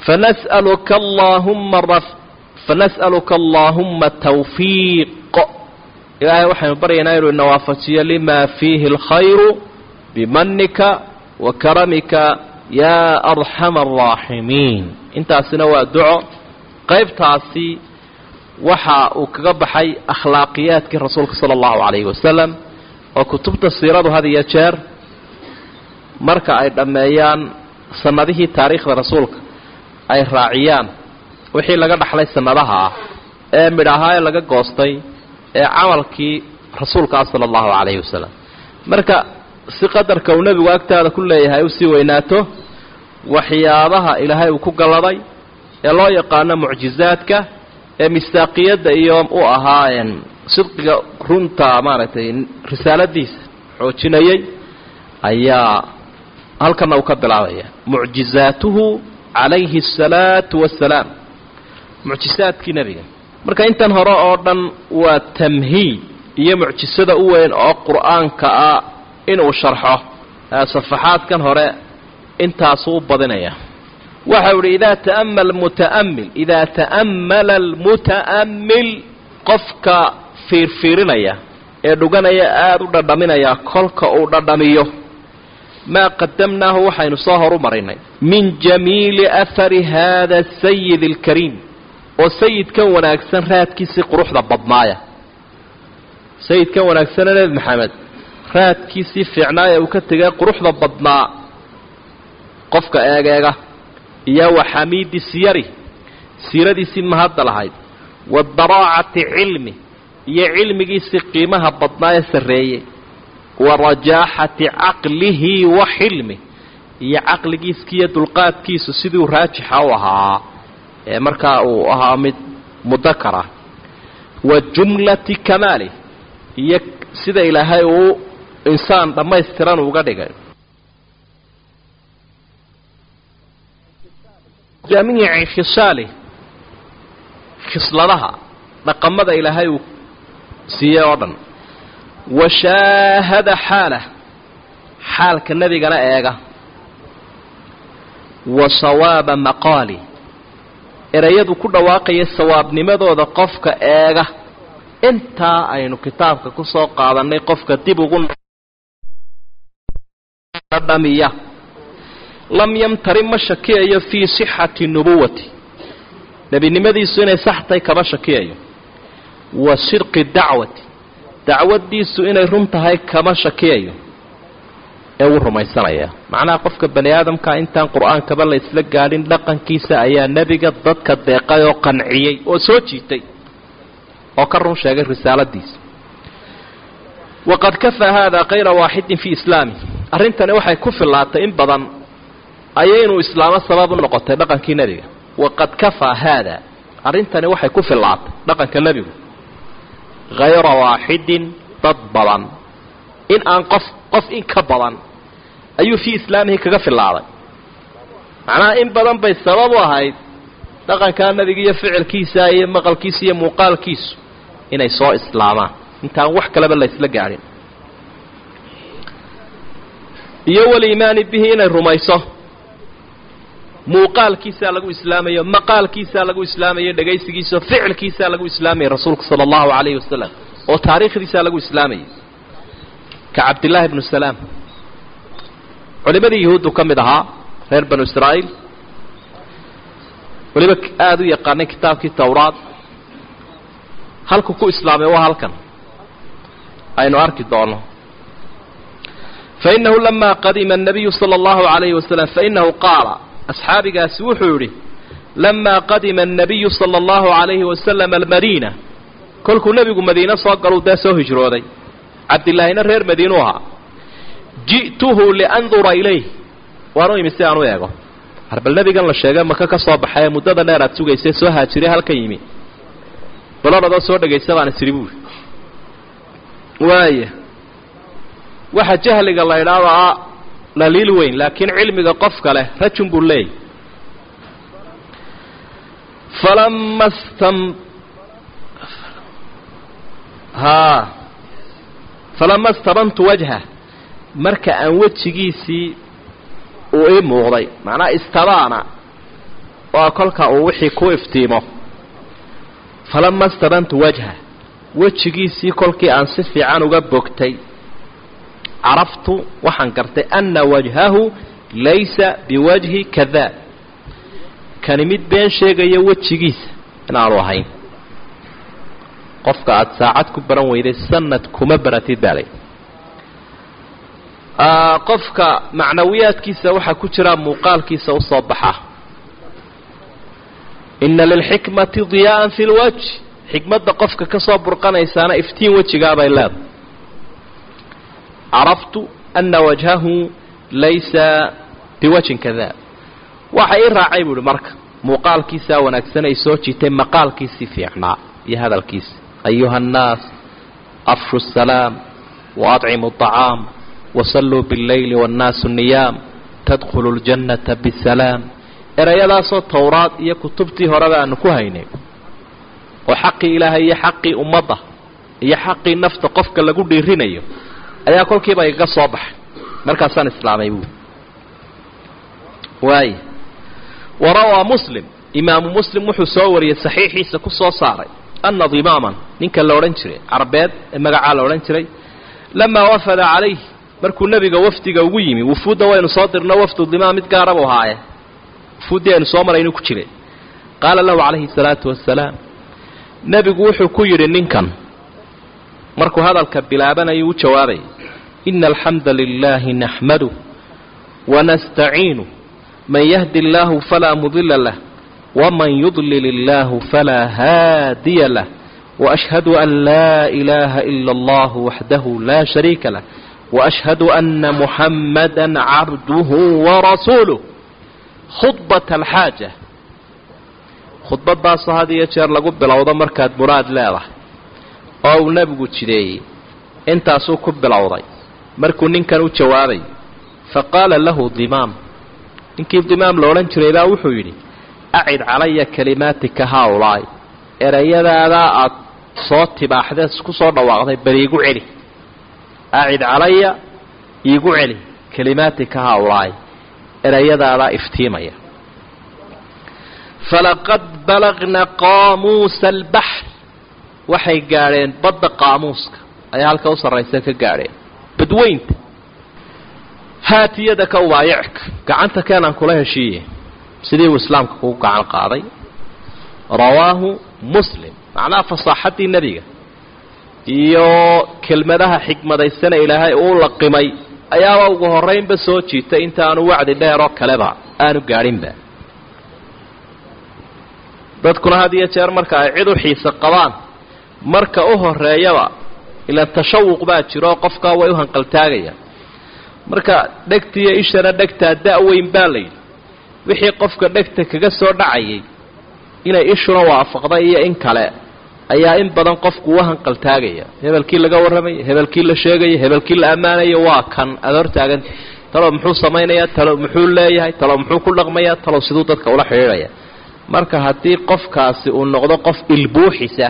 فنسألك اللهم التوفيق إلهي وحي برينا يرو النوافتية لما فيه الخير بمنك وكرمك يا أرحم الراحمين انت سنوى الدعاء قيب تاسي وحا وكقبحي أخلاقيات كرسولك صلى الله عليه وسلم وكتبت السيرة هذه يتشير مركا أي دميان سنده تاريخ رسولك أي راعيان وحي لقد حلي سندها مدهاي لقد قوستي عملك رسولك صلى الله عليه وسلم مركا si qadarka uu nabigu agtaada ku leeyahay uu si weynaato waxyaabaha ilaahay uu ku galaday ee loo yaqaan mucjizaadka ee mistaaqiyada iyo u ahaayeen sidqiga runta maaragtay risaaladiisa xoojinayay ayaa halkan uu ka bilaabaya mucjizaatuhu alayhi salatu wassalaam mucjizaadkii nabiga marka intan hore oo dhan waa tamhiid iyo mucjizada u weyn oo quraanka ah inuu sharxo safaxaadkan hore intaasuu badinaya waxa uu idha ta'ammala al-muta'ammil qofka fiirfiirinaya ee dhuganaya aad u dhadhaminaya kolka uu dhadhamiyo ma qadamnaahu waxaynu soo horumarinay min jamiili athari hada sayyid al-karim oo sayidkan wanaagsan raadkiisa quruxda badnaaya sayidkan wanaagsan nabi maxamed raadkiisii fiicnaa ee uu ka tegay quruxda badnaa qofka eegeega iyo waxamiidi siyari siiradiisii mahadda lahayd wadaraacati cilmi iyo cilmigiisii qiimaha badnaa ee sarreeyey wa rajaaxati caqlihi wa xilmi iyo caqligiiskiiyo dulqaadkiisu siduu raajixa u ahaa ee markaa uu ahaa mid mudakara wa jumlati kamaalih iyo sida ilaahay uu insaan dhammaystiran uga dhigay jamiici khisaalih khisladaha dhaqamada ilaahay uu siiyey oo dhan wa shaahada xaalah xaalka nebigana eega wa sawaaba maqaali erayadu ku dhawaaqaya sawaabnimadooda qofka eega intaa aynu kitaabka ku soo qaadannay qofka dib ugu dhamiya lam yamtari ma shakiyayo fii sixati nubuwati nebinimadiisu inay saxtay kama shakiyayo wa sidqi dacwati dacwadiisu inay run tahay kama shakiyayo ee uu rumaysanaya macnaha qofka bani aadamka intaan qur-aankaba la isla gaadhin dhaqankiisa ayaa nebiga dadka deeqay oo qanciyey oo soo jiitay oo ka run sheegay risaaladiisa waqad kafaa hada kayra waaxidin fii islaami arrintani waxay ku fillaatay in badan ayay inuu islaamo sabab u noqotay dhaqankii nebiga waqad kafaa haada arrintani waxay ku fillaatay dhaqanka nebigu hayra waaxidin dad badan in aan qof in ka badan ayuu fii islaamihi kaga fillaaday macnaha in badan bay sabab u ahayd dhaqankaa nebiga iyo ficilkiisa iyo maqalkiisa iyo muuqaalkiisu inay soo islaamaan intaan wax kaleba la isla gaadhin iyo waliimaani bihi inay rumayso muuqaalkiisaa lagu islaamayo maqaalkiisaa lagu islaamayo dhegaysigiisa ficilkiisaa lagu islaamaya rasuulka sala allahu calayhi wasalam oo taariikhdiisaa lagu islaamayay ka cabdillaahi bnu salaam culimadii yahuuddu ka mid ahaa reer banu israa'iil weliba aada u yaqaanay kitaabkii tawraad halku ku islaamay waa halkan aynu arki doono fainahu lamaa qadima الnabiyu salى اllahu عalayhi wasalam fainahu qaala asxaabigaasi wuxuu yidhi lamaa qadima الnabiyu salى اllahu عalayhi wasalam almadiina kolkuu nebigu madiine soo galuu dee soo hijrooday cabdillaahina reer madiinu ahaa ji'tuhu liandura ilayh waanu imi si aan u eego harbal nebigan la sheegay maka ka soo baxay ee muddada dheer aad sugaysay soo haajiray halkan yimi balodhadoo soo dhegaysa baan isiri buuri waaya waxa jahliga la idhaahdaa dhaliil weyn laakiin cilmiga qofka leh rajun buu leeyahy falama stabantu wajha marka aan wejigiisii uu ii muuqday macnaha istabaana waa kolka uu wixii ku iftiimo falama stabantu wajha wejigiisii kolkii aan si fiican uga bogtay caraftu waxaan gartay anna wajhahu laysa biwajhi kadaab kani mid been sheegaya wejigiisa inaanu ahayn qofka aad saacad ku baran weyday sanad kuma baratid baalay qofka macnawiyaadkiisa waxaa ku jira muuqaalkiisa u soo baxa inna lilxikmati diyaa'an fi lwajh xikmadda qofka ka soo burqanaysaana iftiin wejigaabay leedahay caraftu anna wajhahu laysa biwajhin kadaab waxa ii raacay buu ihi marka muuqaalkiisaa wanaagsan ay soo jiitay maqaalkiisii fiicnaa iyo hadalkiisi ayuha annaas afshu الsalaam waadcimu الطacaam wasalluu biاllayli waannaasu niyaam tadkhulu اljannata bisalaam erayadaasoo towraad iyo kutubtii horeba aanu ku haynay oo xaqii ilaahay iyo xaqii ummadda iyo xaqii nafta qofka lagu dhiirinayo ayaa kolkiiba igaga soo baxay markaasaan islaamay buui waay warawaa muslim imaamu muslim wuxuu soo wariyey saxiixiisa ku soo saaray anna dimaaman ninka la odhan jiray carbeed ee magacaa la odhan jiray lamaa wafada calayh markuu nebiga wafdiga ugu yimi wufuudda waynu soo dirno wafdu dimaam mid gaara buu ahaaye wufuuddii aynu soo maraynu ku jiray qaala lahu calayhi salaatu wasalaam nebigu wuxuu ku yidhi ninkan markuu hadalka bilaabanayuu u jawaabay ina alxamda lilaahi naxmaduh wanastaciinuh man yahdi illaahu falaa mudila lah waman yudlil illaahu falaa haadiya lah وأشهد أن لا إله إلا الله وحده لا شريك له وأشهد أن محمدا عبده ورسوله خطبة الحاجة خطبة باصة هذه يشير لقب بالعوضة مركز مراد لا أو نبقى تشري انت أسوك بالعوضة مركو ننكنوا جوابي فقال له ضمام إنك ضمام لولا تشري لا وحيني أعد علي كلماتك هؤلاء إريادا لا صوتي بأحداث كسور نواغضي بريقو علي أعد علي يقو علي كلماتك هؤلاء إريادا لا افتيمية فلقد بلغنا قاموس البحر وحي قارين بض قاموسك أيها الكوصر رئيسك قارين بدوينت هات يدك ووايعك قعنت كان عن كلها شيء سيدي وإسلامك قوك عن قاضي رواه مسلم معناه فصاحة النبي iyo kelmadaha xigmadaysan ilaahay uu la qimay ayaa ugu horeyn ba soo jiitay inta aanu wacdi dheer oo kaleba aanu gaarinba dadkuna hadiya jeer marka ay cid u xiisa qabaan marka u horeeyaba ila tashawuq baa jiro qofka way u hanqaltaagaya marka dhagtiya ishana dhagta da'weyn baa leeyahay wixii qofka dhagta kaga soo dhacayay inay ishuna waafaqday iyo in kale ayaa in badan qofku wahan qaltaagaya hebelkii laga waramay hebelkii la sheegay hebelkii la amaanay waa kan ador taagan talo muxuu sameeynaya talo muxuu leeyahay talo muxuu ku dhaqmaya talo sidoo dadka ula xiriiraya marka hadii qofkaasi uu noqdo qof ilbuuxisa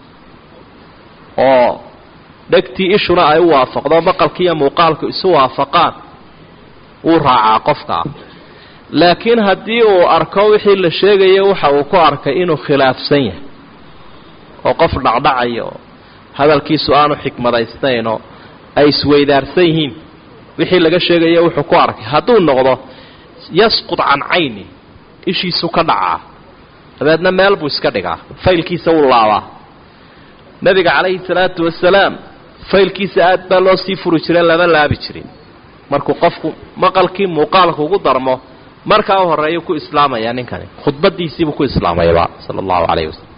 oo dhagtii ishuna ay waafaqdo maqalkii iyo muuqaalku isu waafaqaan uu raaca qofka laakiin hadii uu arko wixii la sheegay waxa uu ku arkay inuu khilaafsan yahay oo qof dhacdhacayo hadalkiisu aanu xikmadaysnayno ay isweydaarsan yihiin wixii laga sheegay wuxuu ku arkay haduu noqdo yasqud an ayni ishiisu ka dhaca dabeedna meel buu iska dhigaa faylkiisa uu laabaa nabiga calayhi salaatu wasalaam faylkiisa aad baa loo sii furi jiray laba laabi jiray markuu qofku maqalkii muuqaalku ugu darmo marka uu horeeyo ku islaamaya ninkani khudbadiisii ku islaamayba sallallahu alayhi wasallam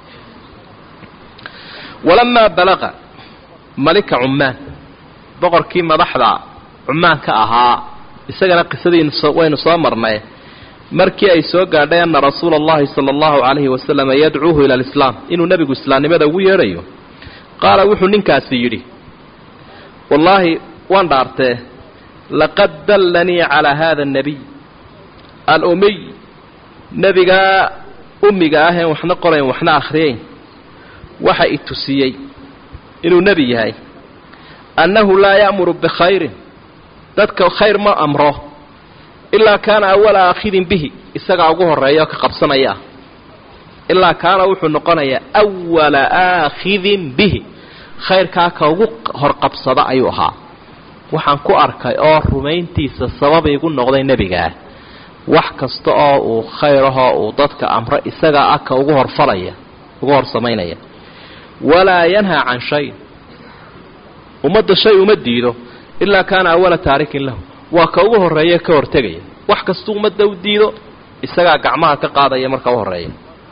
ولما بلغ ملك عمان بقركي مدحدا عمان كاها isagana qisadeen waynu soo marnay markii ay soo gaadheen rasuulullaahi sallallahu alayhi wasallam yad'uuhu ila al-islam inuu nabigu islaamnimada ugu yeerayo qaala wuxuu ninkaasi yiri wallahi waan dhaartay laqad dallani ala hada an-nabi al-ummi nabiga ummiga ah waxna qorayn waxna akhriyeen waxa itusiyay inuu nabi yahay annahu la ya'muru bi khayrin dadka khayr ma amro illa kana awwala akhidin bihi isaga ugu horeeyo ka qabsanaya illa kana wuxuu noqonaya awwala akhidin bihi khayrka ka ugu hor qabsada ayuu ahaa waxaan ku arkay oo rumayntiisa sabab igu noqday nabiga wax kasta oo uu khayraha uu dadka amro isaga aka ugu hor falaya ugu hor sameynaya ولا ينهى عن شيء ومد شيء ومديده إلا كان أول تارك له وكوه الرأي كورتجي وحكستو مد وديده استجع جماعة كقاضي مركوه الرأي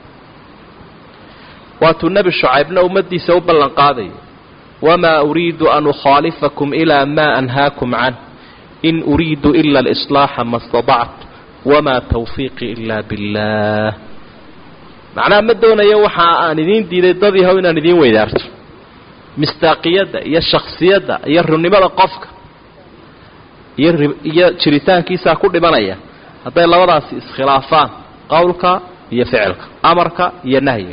وتنبي الشعيب لو مدي سوب القاضي وما أريد أن أخالفكم إلى ما أنهاكم عنه إن أريد إلا الإصلاح ما استطعت وما توفيقي إلا بالله معناه مدونا يوحى أن يدين ديدي هو إن يدين ويدارت مستاقية يا الشخصية يا الرنمة قفك يا شريتان كيسا كل بنايا هذا الله وضع خلافان قولك يا فعلك أمرك يا نهي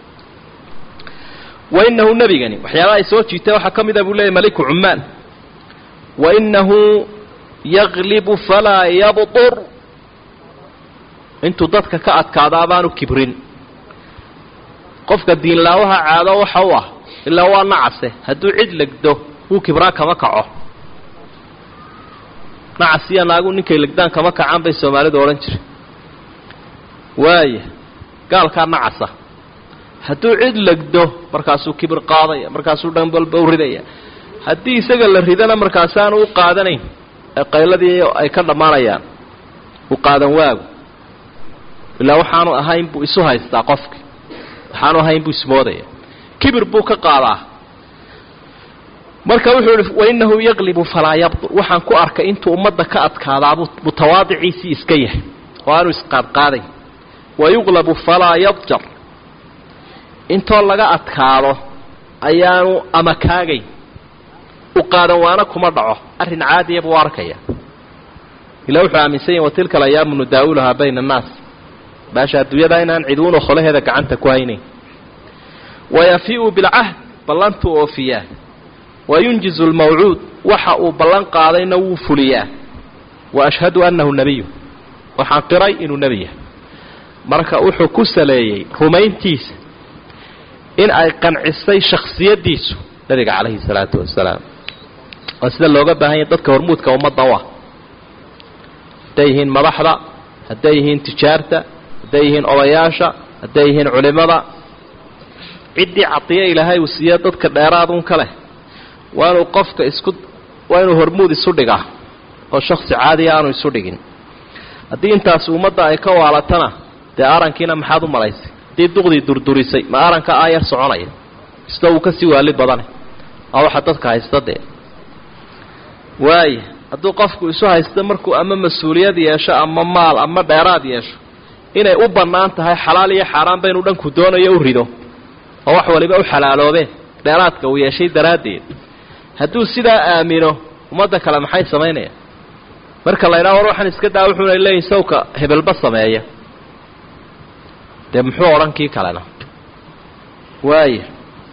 وإنه النبي جاني وحيالا يسوى جيتا وحكم إذا بقول لي ملك عمان وإنه يغلب فلا يبطر انتو ضدك كأت كعذابان وكبرين qofka diin laawaha caado waxa uu ah illa waa nacase haduu cid lagdo uu kibraa kama kaco nacasiya naagu ninkay lagdaan kama kacaan bay Soomaalidu oran jireen waaye gaalka nacasa haduu cid lagdo markaasuu kibir qaadaya markaasuu dhanbal bawridaya hadii isaga la ridana markaasaan uu qaadanayn qayladii ay ka dhamaanayaan uu qaadan waagu illa waxaanu ahayn buu isu haystaa qofka waxaanu ahayn buu ismoodaya kibir buu ka qaadaa marka wuxuu yidhi wainahu yaqlibu falaa yabdur waxaan ku arkay intuu ummadda ka adkaadaabuu mutawaadiciisii iska yahay oo aanu isqaadqaadayn wayuqlabu falaa yadjar intoo laga adkaado ayaanu amakaagayn u qaadan waana kuma dhaco arrin caadiya buu arkaya ilaa wuxuu aaminsan yahay watilka alayaamu nudaawulahaa bayna annaas baasha adduunyada inaan ciduuno kholaheeda gacanta ku haynayn wayafi'u bilcahd ballantuu oofiyaa wayunjizu lmawcuud waxa uu ballan qaadayna wuu fuliyaa waashhadu annahu nebiyu waxaan qiray inuu nebi yahay marka wuxuu ku saleeyey rumayntiisa in ay qancisay shakhsiyaddiisu nabiga calayhi salaatu wasalaam waa sida looga baahan yahay dadka hormuudka ummadda u ah hadday yihiin madaxda hadday yihiin tijaarta hadday yihiin odayaasha hadday yihiin culimada ciddii cadiyo ilaahay uu siiya dadka dheeraaduun ka leh waa inuu qofka waa inuu hormuud isu dhigaa oo shaksi caadiya aanu isu dhigin haddii intaas ummadda ay ka waalatana dee arankiina maxaad u malaysay haddii duqdii durdurisay ma aranka aayar soconaya sida uu ka sii waalid badane waa waxa dadka haysta dee waaya hadduu qofku isu haysto markuu ama mas-uuliyad yeesho ama maal ama dheeraad yeesho inay u bannaan tahay xalaal iyo xaaraan ba inuu dhanku doonayo u rido oo wax waliba u xalaaloobeen dheeraadka uu yeeshay daraaddeed hadduu sidaa aamino ummadda kale maxay samaynayaan marka la ydhaha war waxaan iska daa wuxuuna leeyahy sawka hebelba sameeya dee muxuu odhan kii kalena waaya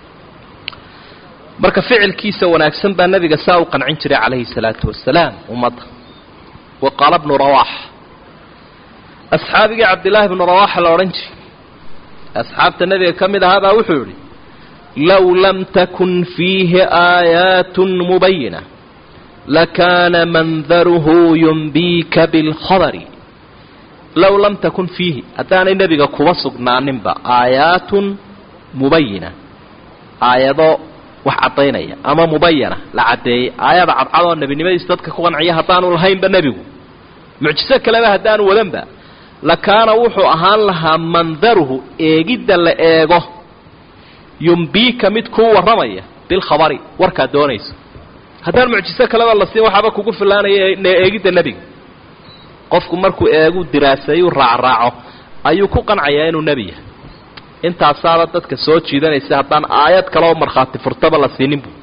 marka ficilkiisa wanaagsan baa nabiga saa u qancin jiray calayhi salaatu wasalaam ummadda wa qaala bnu rawaax asxaabigii cabdillaahi bnu rawaaxa la odhan jiray asxaabta nebiga ka mid ahaabaa wuxuu yidhi low lam takun fiihi aayaatun mubayina lakaana mandaruhu yumbiika bilkhabari low lam takun fiihi haddaanay nebiga kuba sugnaaninba aayaatun mubayina aayado wax caddaynaya ama mubayana la caddeeyey aayada cadcadoo nebinimadiisa dadka ku qanciya haddaanu lahaynba nebigu mucjiso kaleba haddaanu wadanba lakaana wuxuu ahaan lahaa mandaruhu eegidda la eego yumbiika mid kuu warramaya bilkhabari warkaad doonayso haddaan mucjiso kaleba la siin waxaaba kugu filaanaya eegidda nebiga qofku markuu eegu diraaseeyuu raacraaco ayuu ku qancayaa inuu nebi yahay intaasaaba dadka soo jiidanaysa haddaan aayad kale oo markhaati furtaba la siinin bu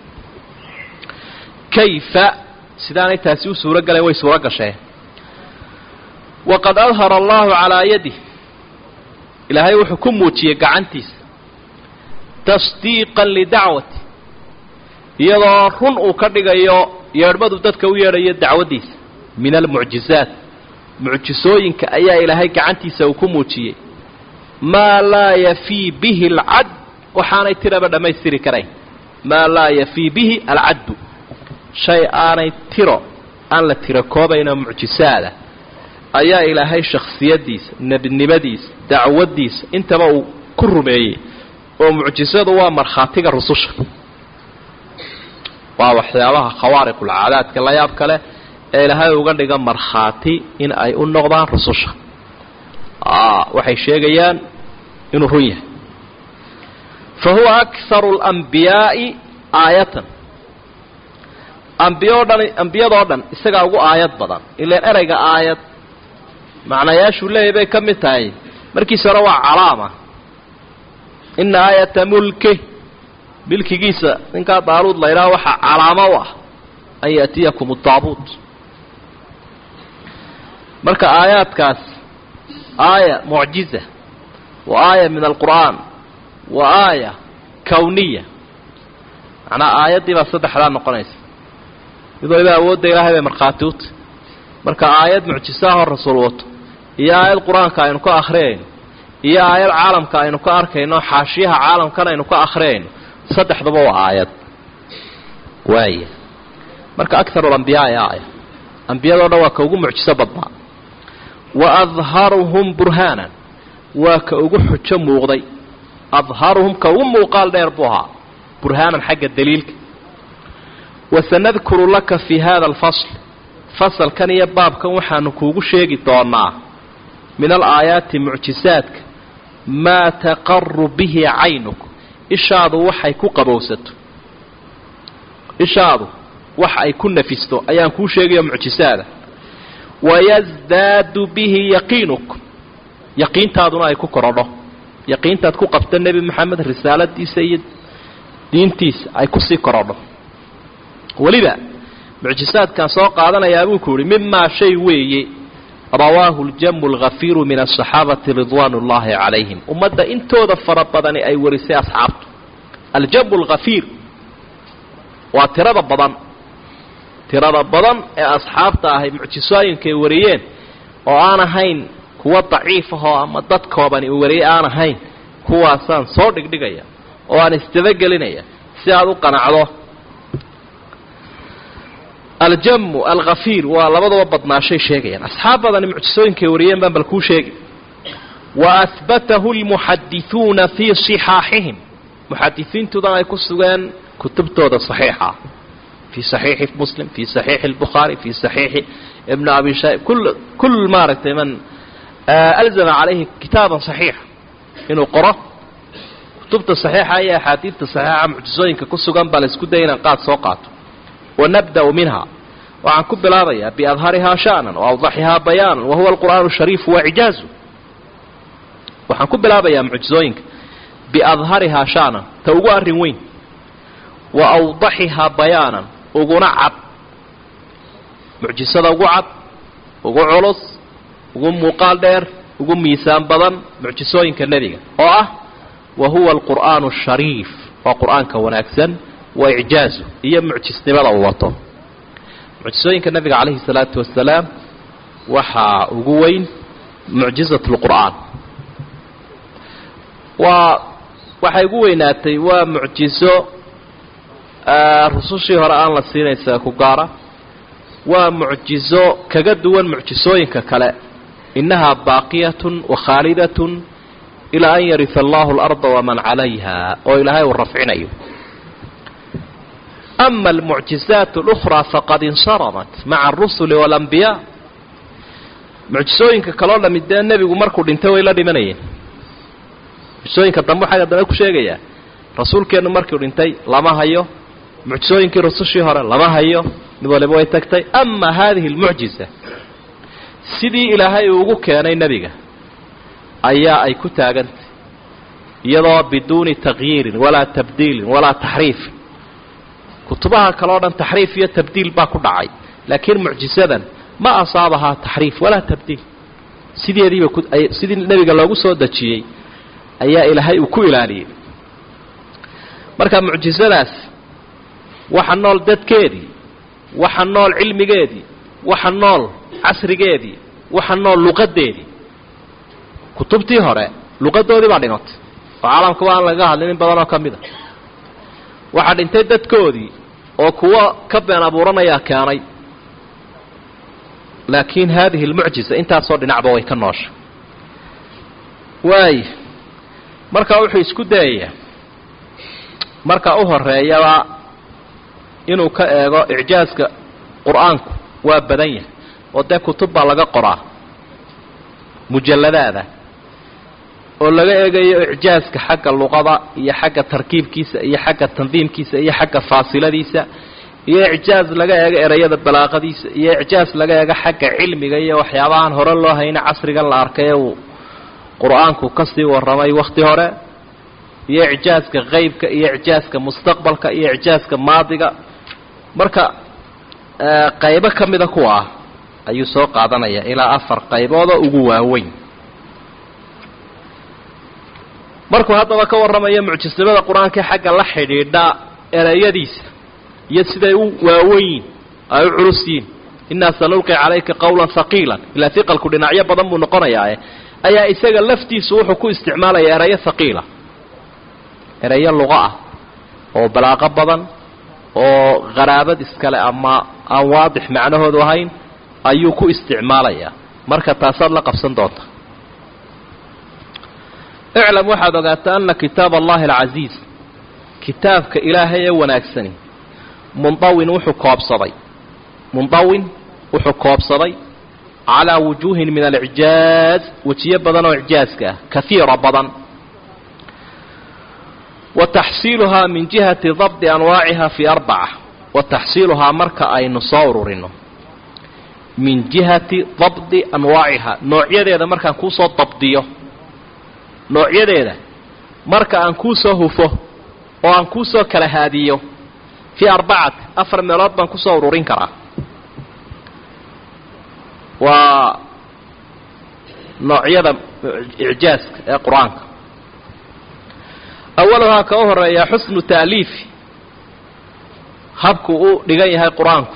kayfa sidaanay taasi u suuro galeen way suuro gasheen waqad adhara allahu calaa yadih ilaahay wuxuu ku muujiyey gacantiisa tasdiiqan lidacwati iyadoo run uu ka dhigayo yeedhmadu dadka u yeedhayo dacwaddiisa min almucjizaat mucjisooyinka ayaa ilaahay gacantiisa uu ku muujiyey maa laa yafii bihi alcadd waxaanay tiraba dhammaystiri karayn maa laa yafii bihi alcaddu shay aanay tiro aan la tiro koobayno mucjisaada ayaa ilaahay shakhsiyaddiisa nebinimadiisa dacwaddiisa intaba uu ku rumeeyey oo mucjisadu waa markhaatiga rususha waa waxyaabaha khawaariqulcaadaadka la yaab kale ee ilaahay uga dhiga markhaati in ay u noqdaan rususha waxay sheegayaan inuu run yahay fa huwa akharu alambiyaa'i aayatan ambiyadoo dhan isagaa ugu aayad badan ilaan erayga aayad macnayaashuu leeyahy bay ka mid tahay markiisa hore waa calaama ina aayata mulki milkigiisa ninkaa daaluud la ydhaha waxaa calaamo u ah an ya'tiyakum adaabuut marka aayaadkaas aaya mucjiza wa aaya min alqur'aan wa aaya kawniya macnaa aayaddii baa saddexdaa noqonaysa mid waliba awoodda ilaahay bay markhaati u tahy marka aayad mucjisaahoo rasuul wato iyo aayad qur-aanka aynu ka akhriyayno iyo aayad caalamka aynu ka arkayno xaashiyaha caalamkana aynu ka akhriyayno saddexdaba waa aayad waaya marka akharu alambiyaai aaya ambiyadoo dhan waa ka ugu mucjiso badnaa wa adharuhum burhaanan waa ka ugu xujo muuqday adharuhum ka ugu muuqaal dheer buu ahaa burhaanan xagga daliilka wasanadkuru laka fii hada alfasl fasalkan iyo baabkan waxaanu kuugu sheegi doonaa min alaayaati mucjisaadka maa taqaru bihi caynuk ishaadu waxay ku qabowsato ishaadu wax ay ku nafisto ayaan kuu sheegaya mucjisaada wayasdaadu bihi yaqiinuk yaqiintaaduna ay ku korodho yaqiintaad ku qabta nebi maxamed risaaladiisa iyo diintiisa ay kusii korodho weliba mucjisaadkan soo qaadanayaa buu ku yidhi mimaa shay weeye rawaahu ljamu alghafiiru min asaxaabati ridwaan ullaahi calayhim ummadda intooda fara badani ay warisay asxaabtu aljamu alghafiir waa tirada badan ee asxaabta ahay mucjisooyinkay wariyeen oo aan ahayn kuwa daciif ahoo ama dad koobani uu wariyay aan ahayn kuwaasaan soo dhigdhigaya oo aan isdabagelinaya si aad u qanacdo aljamu alghafiir waa labadaba badnaashay sheegayaan asxaab badani mucjisooyinkay wariyeen baan bal kuu sheegi wa ahbatahu almuxadithuuna fii صixaaxihim muxadisiintudan ay ku sugeen kutubtooda saxiixa في صحيح مسلم في صحيح البخاري في صحيح ابن أبي شيبة كل ما رأيت من ألزم عليه كتابا صحيح إنه قرأ كتبت الصحيحة هي حديث الصحيحة معجزين كقصة جنب الاسكودين قاد سوقات ونبدأ منها وعن كب الأرية بأظهرها شأنا وأوضحها بيانا وهو القرآن الشريف وإعجازه وعن كب الأرية معجزين بأظهرها شأنا توقع الروين وأوضحها بيانا uguna cad mucjisada ugu cad ugu culus ugu muuqaal dheer ugu miisaan badan mucjisooyinka nebiga oo ah wa huwa alqur'aanu ashariif waa qur'aanka wanaagsan waa icjaazu iyo mucjisnimada uu wato mucjisooyinka nebiga calayhi salaatu wasalaam waxaa ugu weyn mucjizatu lqur'aan waxay ugu weynaatay waa mucjiso rusushii hore aan la siinaysaa ku gaara waa mucjizo kaga duwan mucjisooyinka kale innahaa baaqiyatun wa khaalidatun ilaa an yarisa allahu alarda waman calayha oo ilaahay uu rafcinayo ama almucjizaat اlukhraa faqad insaramat maca arusuli waاlambiyaa mucjisooyinka kaloo dhami dee nebigu markuu dhintay way la dhimanayeen mucjisooyinka dambe xagga dambe ku sheegayaa rasuulkeennu markuu dhintay lama hayo mucjisooyinkii rusushii hore lama hayo mid waliba way tagtay ama haadihi almucjiza sidii ilaahay uu ugu keenay nebiga ayaa ay ku taagantay iyadoo biduuni tagyiirin walaa tabdiilin walaa taxriifin kutubaha kaleo dhan taxriif iyo tabdiil baa ku dhacay laakiin mucjisadan ma asaabahaa taxriif walaa tabdiil sideediiba sidii nebiga loogu soo dejiyey ayaa ilaahay uu ku ilaaliyey marka mucjisadaas waxa nool dadkeedii waxa nool cilmigeedii waxa nool casrigeedii waxa nool luqadeedii kutubtii hore luqadoodii baa dhimatay oo caalamka waan laga hadlin in badan oo ka mid a waxaa dhintay dadkoodii oo kuwa ka been abuuranaya keenay laakiin haadihi almucjiza intaasoo dhinacba way ka noosha waay marka wuxuu isku dayayaa marka u horeeyaba inuu ka eego icjaaska qur'aanku waa badan yahay oo dee kutub baa laga qoraa mujalladaada oo laga eegayo icjaaska xagga luqada iyo xagga tarkiibkiisa iyo xagga tandiimkiisa iyo xagga faasiladiisa iyo icjaaz laga eego erayada balaaqadiisa iyo icjaaz laga eego xagga cilmiga iyo waxyaabahan hore loo hayna casrigan la arkay uu qur'aanku ka sii warramay wakhti hore iyo icjaaska qaybka iyo icjaaska mustaqbalka iyo icjaaska maadiga marka qaybo ka mida kuwa ah ayuu soo qaadanaya ilaa 4 qaybood oo ugu waaweyn markuu haddaba ka warramayo mucjisnimada qur-aanka xagga la xidhiidha erayadiisa iyo siday u waaweyn ay u culus yihiin innaa sanulqi calayka qawlan haqiilan ilaa hiqalku dhinacyo badan buu noqonayaa ayaa isaga laftiisu wuxuu ku isticmaalaya erayo haqiila erayo luqa ah oo balaaqo badan oo qaraabad iskale ama aan waadix macnahoodu ahayn ayuu ku isticmaalayaa marka taasaad la qabsan doonta اعلم waxaad ogaataa ana kitaab allahi alcaziiz kitaabka ilaahay ee wanaagsani mundawin wuxuu koobsaday calaa wujuuhin min alicjaaz wejiyo badan oo icjaazka ah kaiira badan وتحصيلها من جهة ضبط أنواعها في 4 وتحصيلها مركا أي نصور رنو من جهة ضبط أنواعها نوعية هذا مركا أنكوسو ضبطيه نوعية هذا مركا أنكوسو هفه وأنكوسو كالهاديو في 4 ميلاد بانكوسو ورورين كرا ونوعية إعجاز القرآن أولها كأهر يا حسن تأليف habku u dhigan yahay quraanku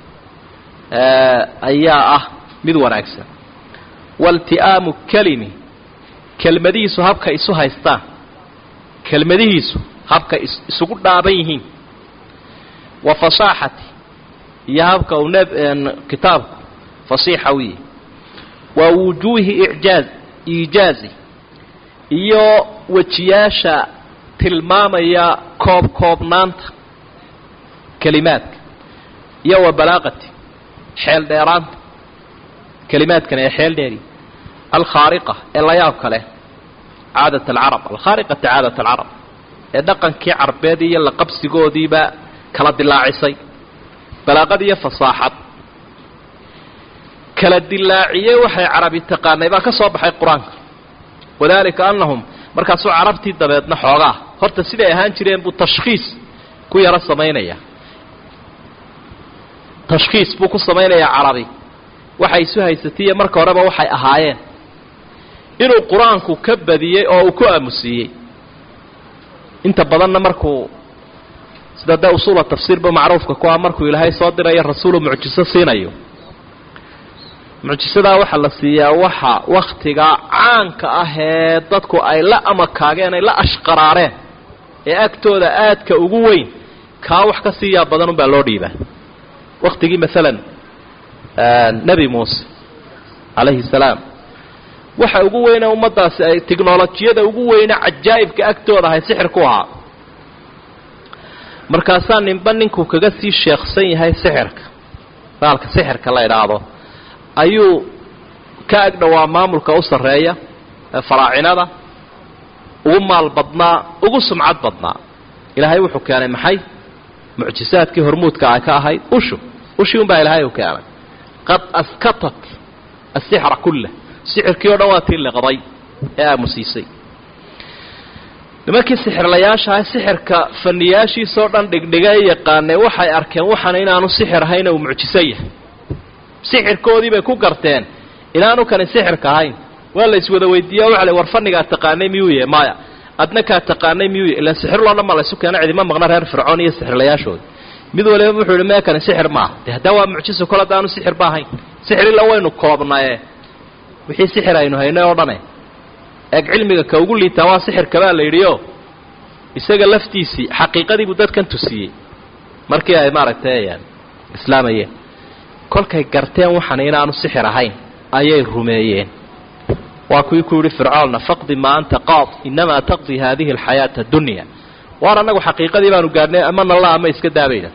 ayaa mid wanaagsan walti'amu kalmadiisu habka isu haystaan kalmadiisu habka isugu dhaaban yihiin wa fasahati iyo habka uu kitaabku fasiixawi wa wujuhi ijazi iyo wajiyaasha tilmaamaya koobnaanta كلمات يو بلاغتي حيل ديران كلمات كان حيل ديري الخارقة إلا يابك له عادة العرب الخارقة عادة العرب يدقن كي عربيدي يلا قبسي قودي با كلا الله عيسي بلاغتي فصاحت كلا الله وحي عربي تقاني با كصوب حي القرآن وذلك أنهم مركزوا عربتي دبيتنا حوغاه هرت سيدة يهان جرين بو تشخيص كو يرى سمينيا تشخيص بو كسمينيا يا عربي waxay soo haysatay marka horeba waxay ahaayeen inuu quraanku ka badiyay oo uu ku aamusiyay inta badan markuu sida usul tafsiir ba macruufka ku markuu ilaahay soo diray rasuul mucjiso siinayo mucjisada waxa la siiyaa waxa waqtiga caanka ah ee dadku ay la amakaageen ay la ashqaraareen ee agtooda aadka ugu weyn ka wax ka siiya badan baa loo dhiibaa waqtigi midalan nabi Muuse alayhi salaam waxa ugu weyn ummadaas ay tiknoolajiyada ugu weyn cajaa'ibka agtooda hay sixir ku ahaa markaasaan ninku kaga sii sheeksan yahay sixirka baalka sixirka la yiraahdo ayuu ka agdhawaa maamulka u sareeya faraacinada ugu maal badnaa ugu sumcad badnaa ilaahay wuxuu keenay maxay mucjisaadkii hormuudka ay ka ahayd ushi baa ilaahay u keenay qad askatat as-sihr kulله sixirkii oo dhawaatay liqaday ee musiisay nimankii sixirlayaasha sixirka faniyaashiisa oo dhan dhigdhigay yaqaanay waxay arkeen waxaan inaanu sixir ahayn oo mucjiso yahay sixirkoodii bay ku garteen inaanu kan sixirka ahayn wala iswada weydiiyo waxa la war faniga taqaanay miyuu yahay maya adna ka taqaanay miyuu ila sixir loo dhamma la isu keenay cidima maqna reer fircoon iyo sixirlayaashood mid waliba wuxuu yiri ma kan sixir ma hada waa mucjiso kala daanu sixir baahayn sixir ila waynu koobnaa wixii sixir aynu hayno oo dhanay ag cilmiga ka ugu liita waa sixir kaba la yiriyo isaga laftiisi xaqiiqadii buu dadkan tusiyay markii ay maaragtayaan islaamiyeen kolkay garteen waxaan inaanu sixir ahayn ayay rumeeyeen waa kuwii ku yiri fircoon faqdi ma anta qaad inma taqdi hadhihi alhayat ad-dunya waana anagu xaqiiqadii baanu gaadhnay ama Allah ama iska daabayna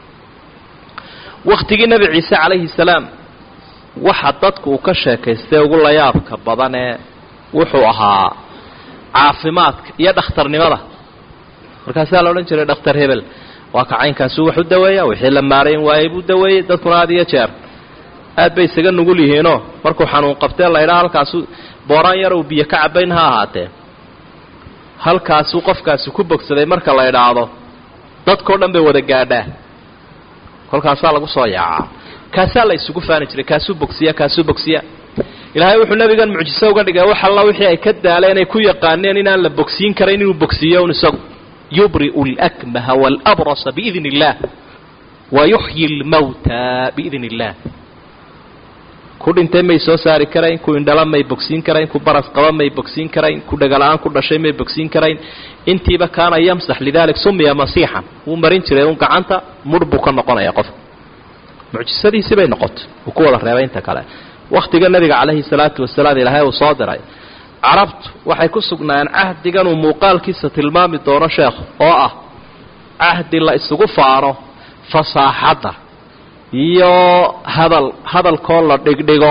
waqtigii nabi Ciise alayhi salaam waxa dadku ka sheekaystay ugu la yaabka badan ee wuxuu ahaa caafimaadka iyo dhakhtarnimada markaas la oran jiray dhakhtar hebel waa ka caynkaas wuxuu daweeyaa wixii la maareen waayay buu daweeyay dadkuna aad iyo jeer aad bay isaga nugul yihiin markuu xanuun qabtay la ilaa halkaas booraan yar oo biyo ka cabayn ha ahaatee halkaas qofkaas ku bogsaday marka la ilaado dadkoo dhan bay wada gaadhaa kolkaas lagu soo yaacaa kaasa la isugu faani jiray kaasu bogsiya ilaahay wuxuu nabigan mucjiso uga dhigay waxa la wixii ay ka daaleen ay ku yaqaaneen inaan la bogsiin karin inuu bogsiyo isagu yubri'u al-akmaha wal-abras bi'idhnillah wa yuhyi al-mauta bi'idhnillah ku dhintay may soo saari kareen ku indhala may bogsiin kareen ku baras qaba may bogsiin kareen ku dhagalaan ku dhashay may bogsiin kareen intiiba kaana yamsax lidalik sumiya masihan uu marin jiray gacanta murbu ka noqonaya qof mucjisadiisi bay noqotay oo ku wada reebay inta kale waqtiga nabiga kaleey salaatu wasalaam ilaahay uu soo diray arabtu waxay ku sugnaan ahdigan uu muuqaalkiisa tilmaami doono sheekh oo ah ahdi la isugu faaro fasaaxada iyo hadal la dhigdhigo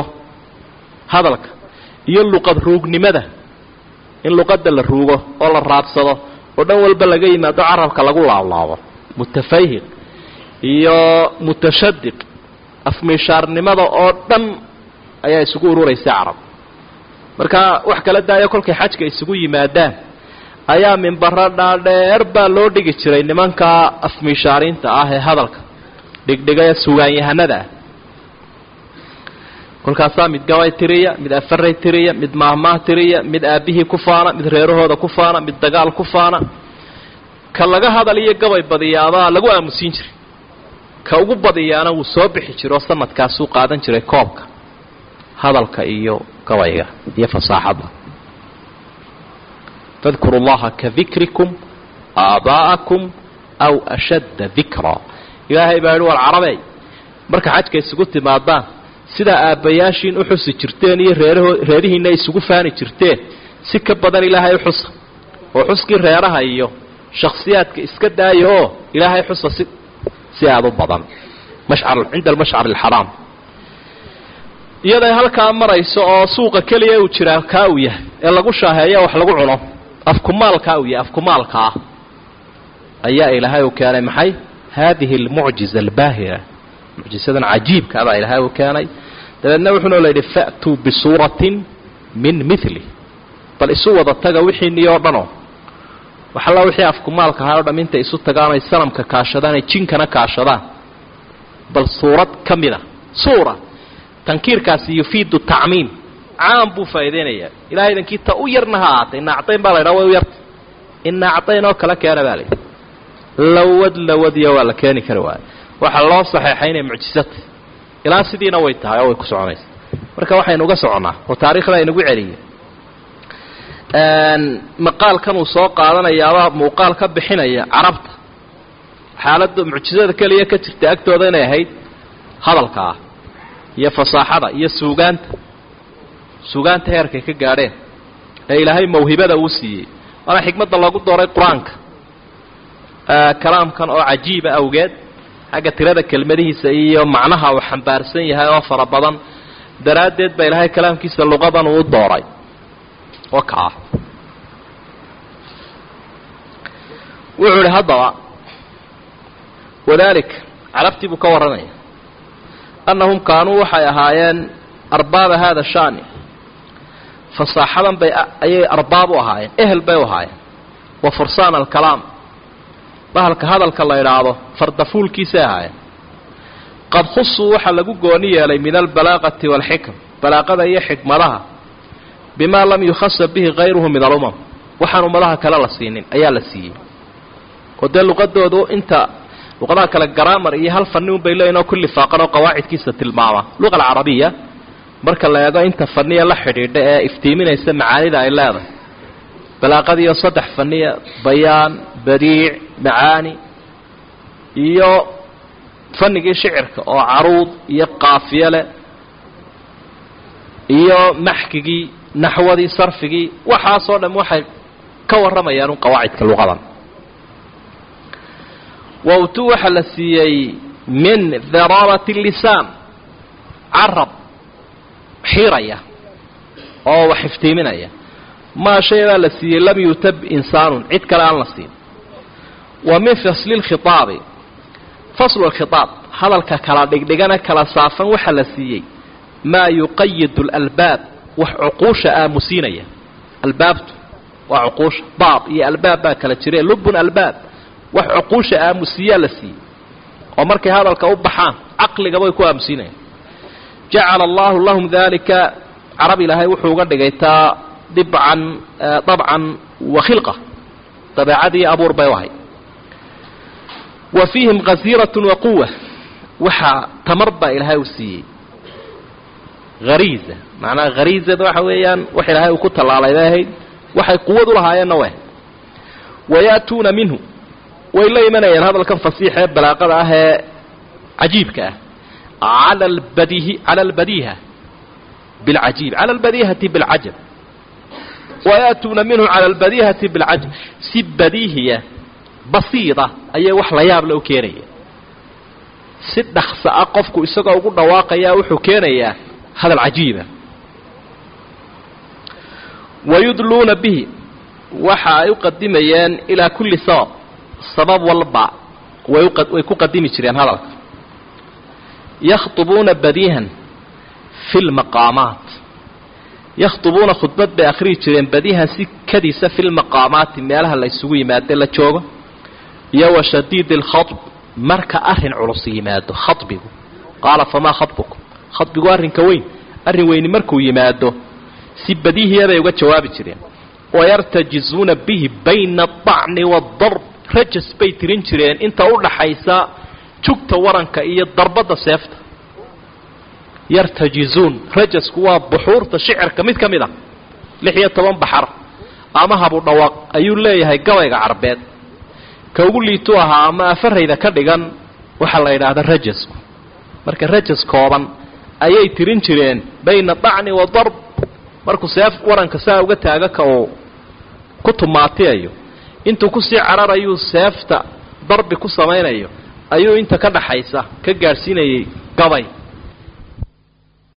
hadalka iyo luqad ruugnimada in luqada la ruugo oo la raadsado ودن والبلغي ما دعرب كلاقو الله متفيهق iyo mutashaddiq afmeeshaarnimada oo dhan ayaa isugu ururaysa carab marka wax kala daayo kolkay xajka isugu yimaadaan ayaa minbara dheer baa loo dhigi jiray nimanka afmeeshaarinta ah ee hadalka dhigdhigaya suugaanyahanada kolkaas mid gabay tiriya mid afaray tiriya mid maahmaah tiriya mid aabihii ku faana mid reerahooda ku faana mid dagaal ku faana ka laga hadal iyo gabay badiyaada lagu aamusin jiray ka ugu badiyaana uu soo bixi jiro sanadkaas uu qaadan jiray koobka hadalka iyo gabayga iyo fasaaxada fadhkuru allaha ka dhikrikum aabaakum aw ashadda dhikra ilaahay baa wal arabay marka xajka isugu timaadaan sida aabayaashiin u xusi jirteen iyo reerihiina isugu faani jirteen si ka badan ilaahay u xus oo xuskii reeraha iyo shakhsiyaadka iska daayo ilaahay xusa si aad u badan mash'ar inda al-mash'ar al-haram iyada halka marayso oo suuqa kaliya uu jira ka uu yahay ee lagu shaaheeyo wax lagu cuno afkumaalka uu yahay afkumaalka ayaa ilaahay u keenay maxay hadhihi al-mu'jiza al-baahira mu'jizadan ajiibka aba ilaahay u keenay dadna wuxuu leeyahay fa'tu bi suratin min mithli bal isu wada taga wixii niyo dhano waxa la wixii afkumaalka ha dhaminta isu tagaanay sanamka kaashadaan jinkana kaashadaan bal suurad kamida suura tankiirkaasi yufiidu ta'miim عام بو فايدينيا إلهي إذن كي تأويرنا هات إن أعطين بالي روا ويرت إن أعطينه كلا كان بالي لود يوالا كاني كروان وحا الله صحيحين معجزات إلى سيدين ويتها أو يكسو عنيس مركا وحا ينقصوا عنه وتاريخنا ينقو عليه مقال كانوا سوق قادنا يابا مقال كبحينيا عربت حالة معجزات كليا كترت أكتو ذينا يهيد هذا الكاه يا فصاحة يا suugaanta heerkay ka gaadheen ee ilaahay mawhibada uu siiyay ana xikmada lagu dooray quraanka kalaamkan oo cajiib ah awgeed haga tirada kelmadihiisa iyo macnaha uu xambaarsan yahay oo fara badan daraadeed ba ilaahay kalaamkiisa luqadan uu dooray wakaa wuxuu hadaba wadalik arabti bu ka waranaya annahum kaanu waxay ahaayeen arbaab hada shani فصاحبا بي أي أرباب وهاي إهل بي وهاي وفرسان الكلام بهلك هذا الكلا يرعاه فردفول كيسا هاي قد خصوا وحلقوا قونية لي من البلاغة والحكم بلاغة أي حكمة لها بما لم يخص به غيره من الأمم وحنوا ملها كلا لسينين أيا لسيين وده اللغة دو انت وقضاء كلا الجرامر إيه هل فنون بيلاينا كل فاقنا وقواعد كيسة المعمى اللغة العربية marka la eego inta faniya la xiriidha ee iftiiminaysa macaanida ay leedahay balaaqadiyo saddex faniya bayaan bariic macaani iyo fanigii shicirka oo caruud iyo qaafiyale iyo maxkigii naxwadii sarfigii waxa soo dhan waxay ka waramayaan qawaacidka luqadan wawtu waxa la siiyay min dhararati lisan arab حيرية أو وحفتيمنية ما شيء لا سي لم يتب إنسان عد كلام لسين ومن فصل الخطاب فصل الخطاب هذا الكلام دقنا كلا صافا وحل سي ما يقيد الألباب وعقوش آمسينية الباب وعقوش باب هي الباب كلا تري لب الباب وعقوش آمسية لسي ومرك هذا الكوب بحان عقل قبل يكون آمسينية جعل الله لهم ذلك عربي لهي وحوقا دقيتا دبعا طبعا وخلقة طبعا أبو ربيوهي وفيهم غزيرة وقوة وحا تمربى إلهي وسي غريزة معناها غريزة وحويا وحي لهي وكت الله على إلهي وحي قوة لها ينوه ويأتون منه وإلا يمنين هذا الكم فصيحة بلاقة عجيب على البديهة بالعجيب على البديهة بالعجب ويأتون منه على البديهة بالعجب سب بديهية بسيطة أي وحلياب لو كيرية سد خص أقفك إسقى وقلنا واقيا وحكيرية هذا العجيبة ويدلون به waxa ay u qadimayeen ilaa kulli sabab walba way ku qadimi jireen hadalka yakhطubuuna badiihan fi lmaqaamaat yakhطubuuna khudbad bay akhriyi jireen badiihan si kadiisa fi lmaqaamaati meelaha la isugu yimaade la joogo iyo wa shadiid اlkhaطb marka arrin culus yimaado khaطbigu qaala famaa khaطbukum khaطbigu arrinka weyn arrin weyni markuu yimaado si badiihiya bay uga jawaabi jireen wayartajizuuna bihi bayna aلطacni waالdarb rajas bay tirin jireen inta u dhaxaysa jugta waranka iyo darbadda seefta yartajizuun rajasku waa buxuurta shicirka mid ka mid a 16 baxar ama habu dhawaaq ayuu leeyahay gabayga carbeed ka ugu liitu ahaa ama afarayda ka dhigan waxa la yidhaahda rajasku marka rajas kooban ayay tirin jireen bayna dacni wa darb markuu seef waranka saa uga taaga ka oo ku tumaatiyayo intuu ku sii cararayuu seefta darbi ku samaynayo ayuu inta ka dhaxaysa ka gaarsiinayay gabay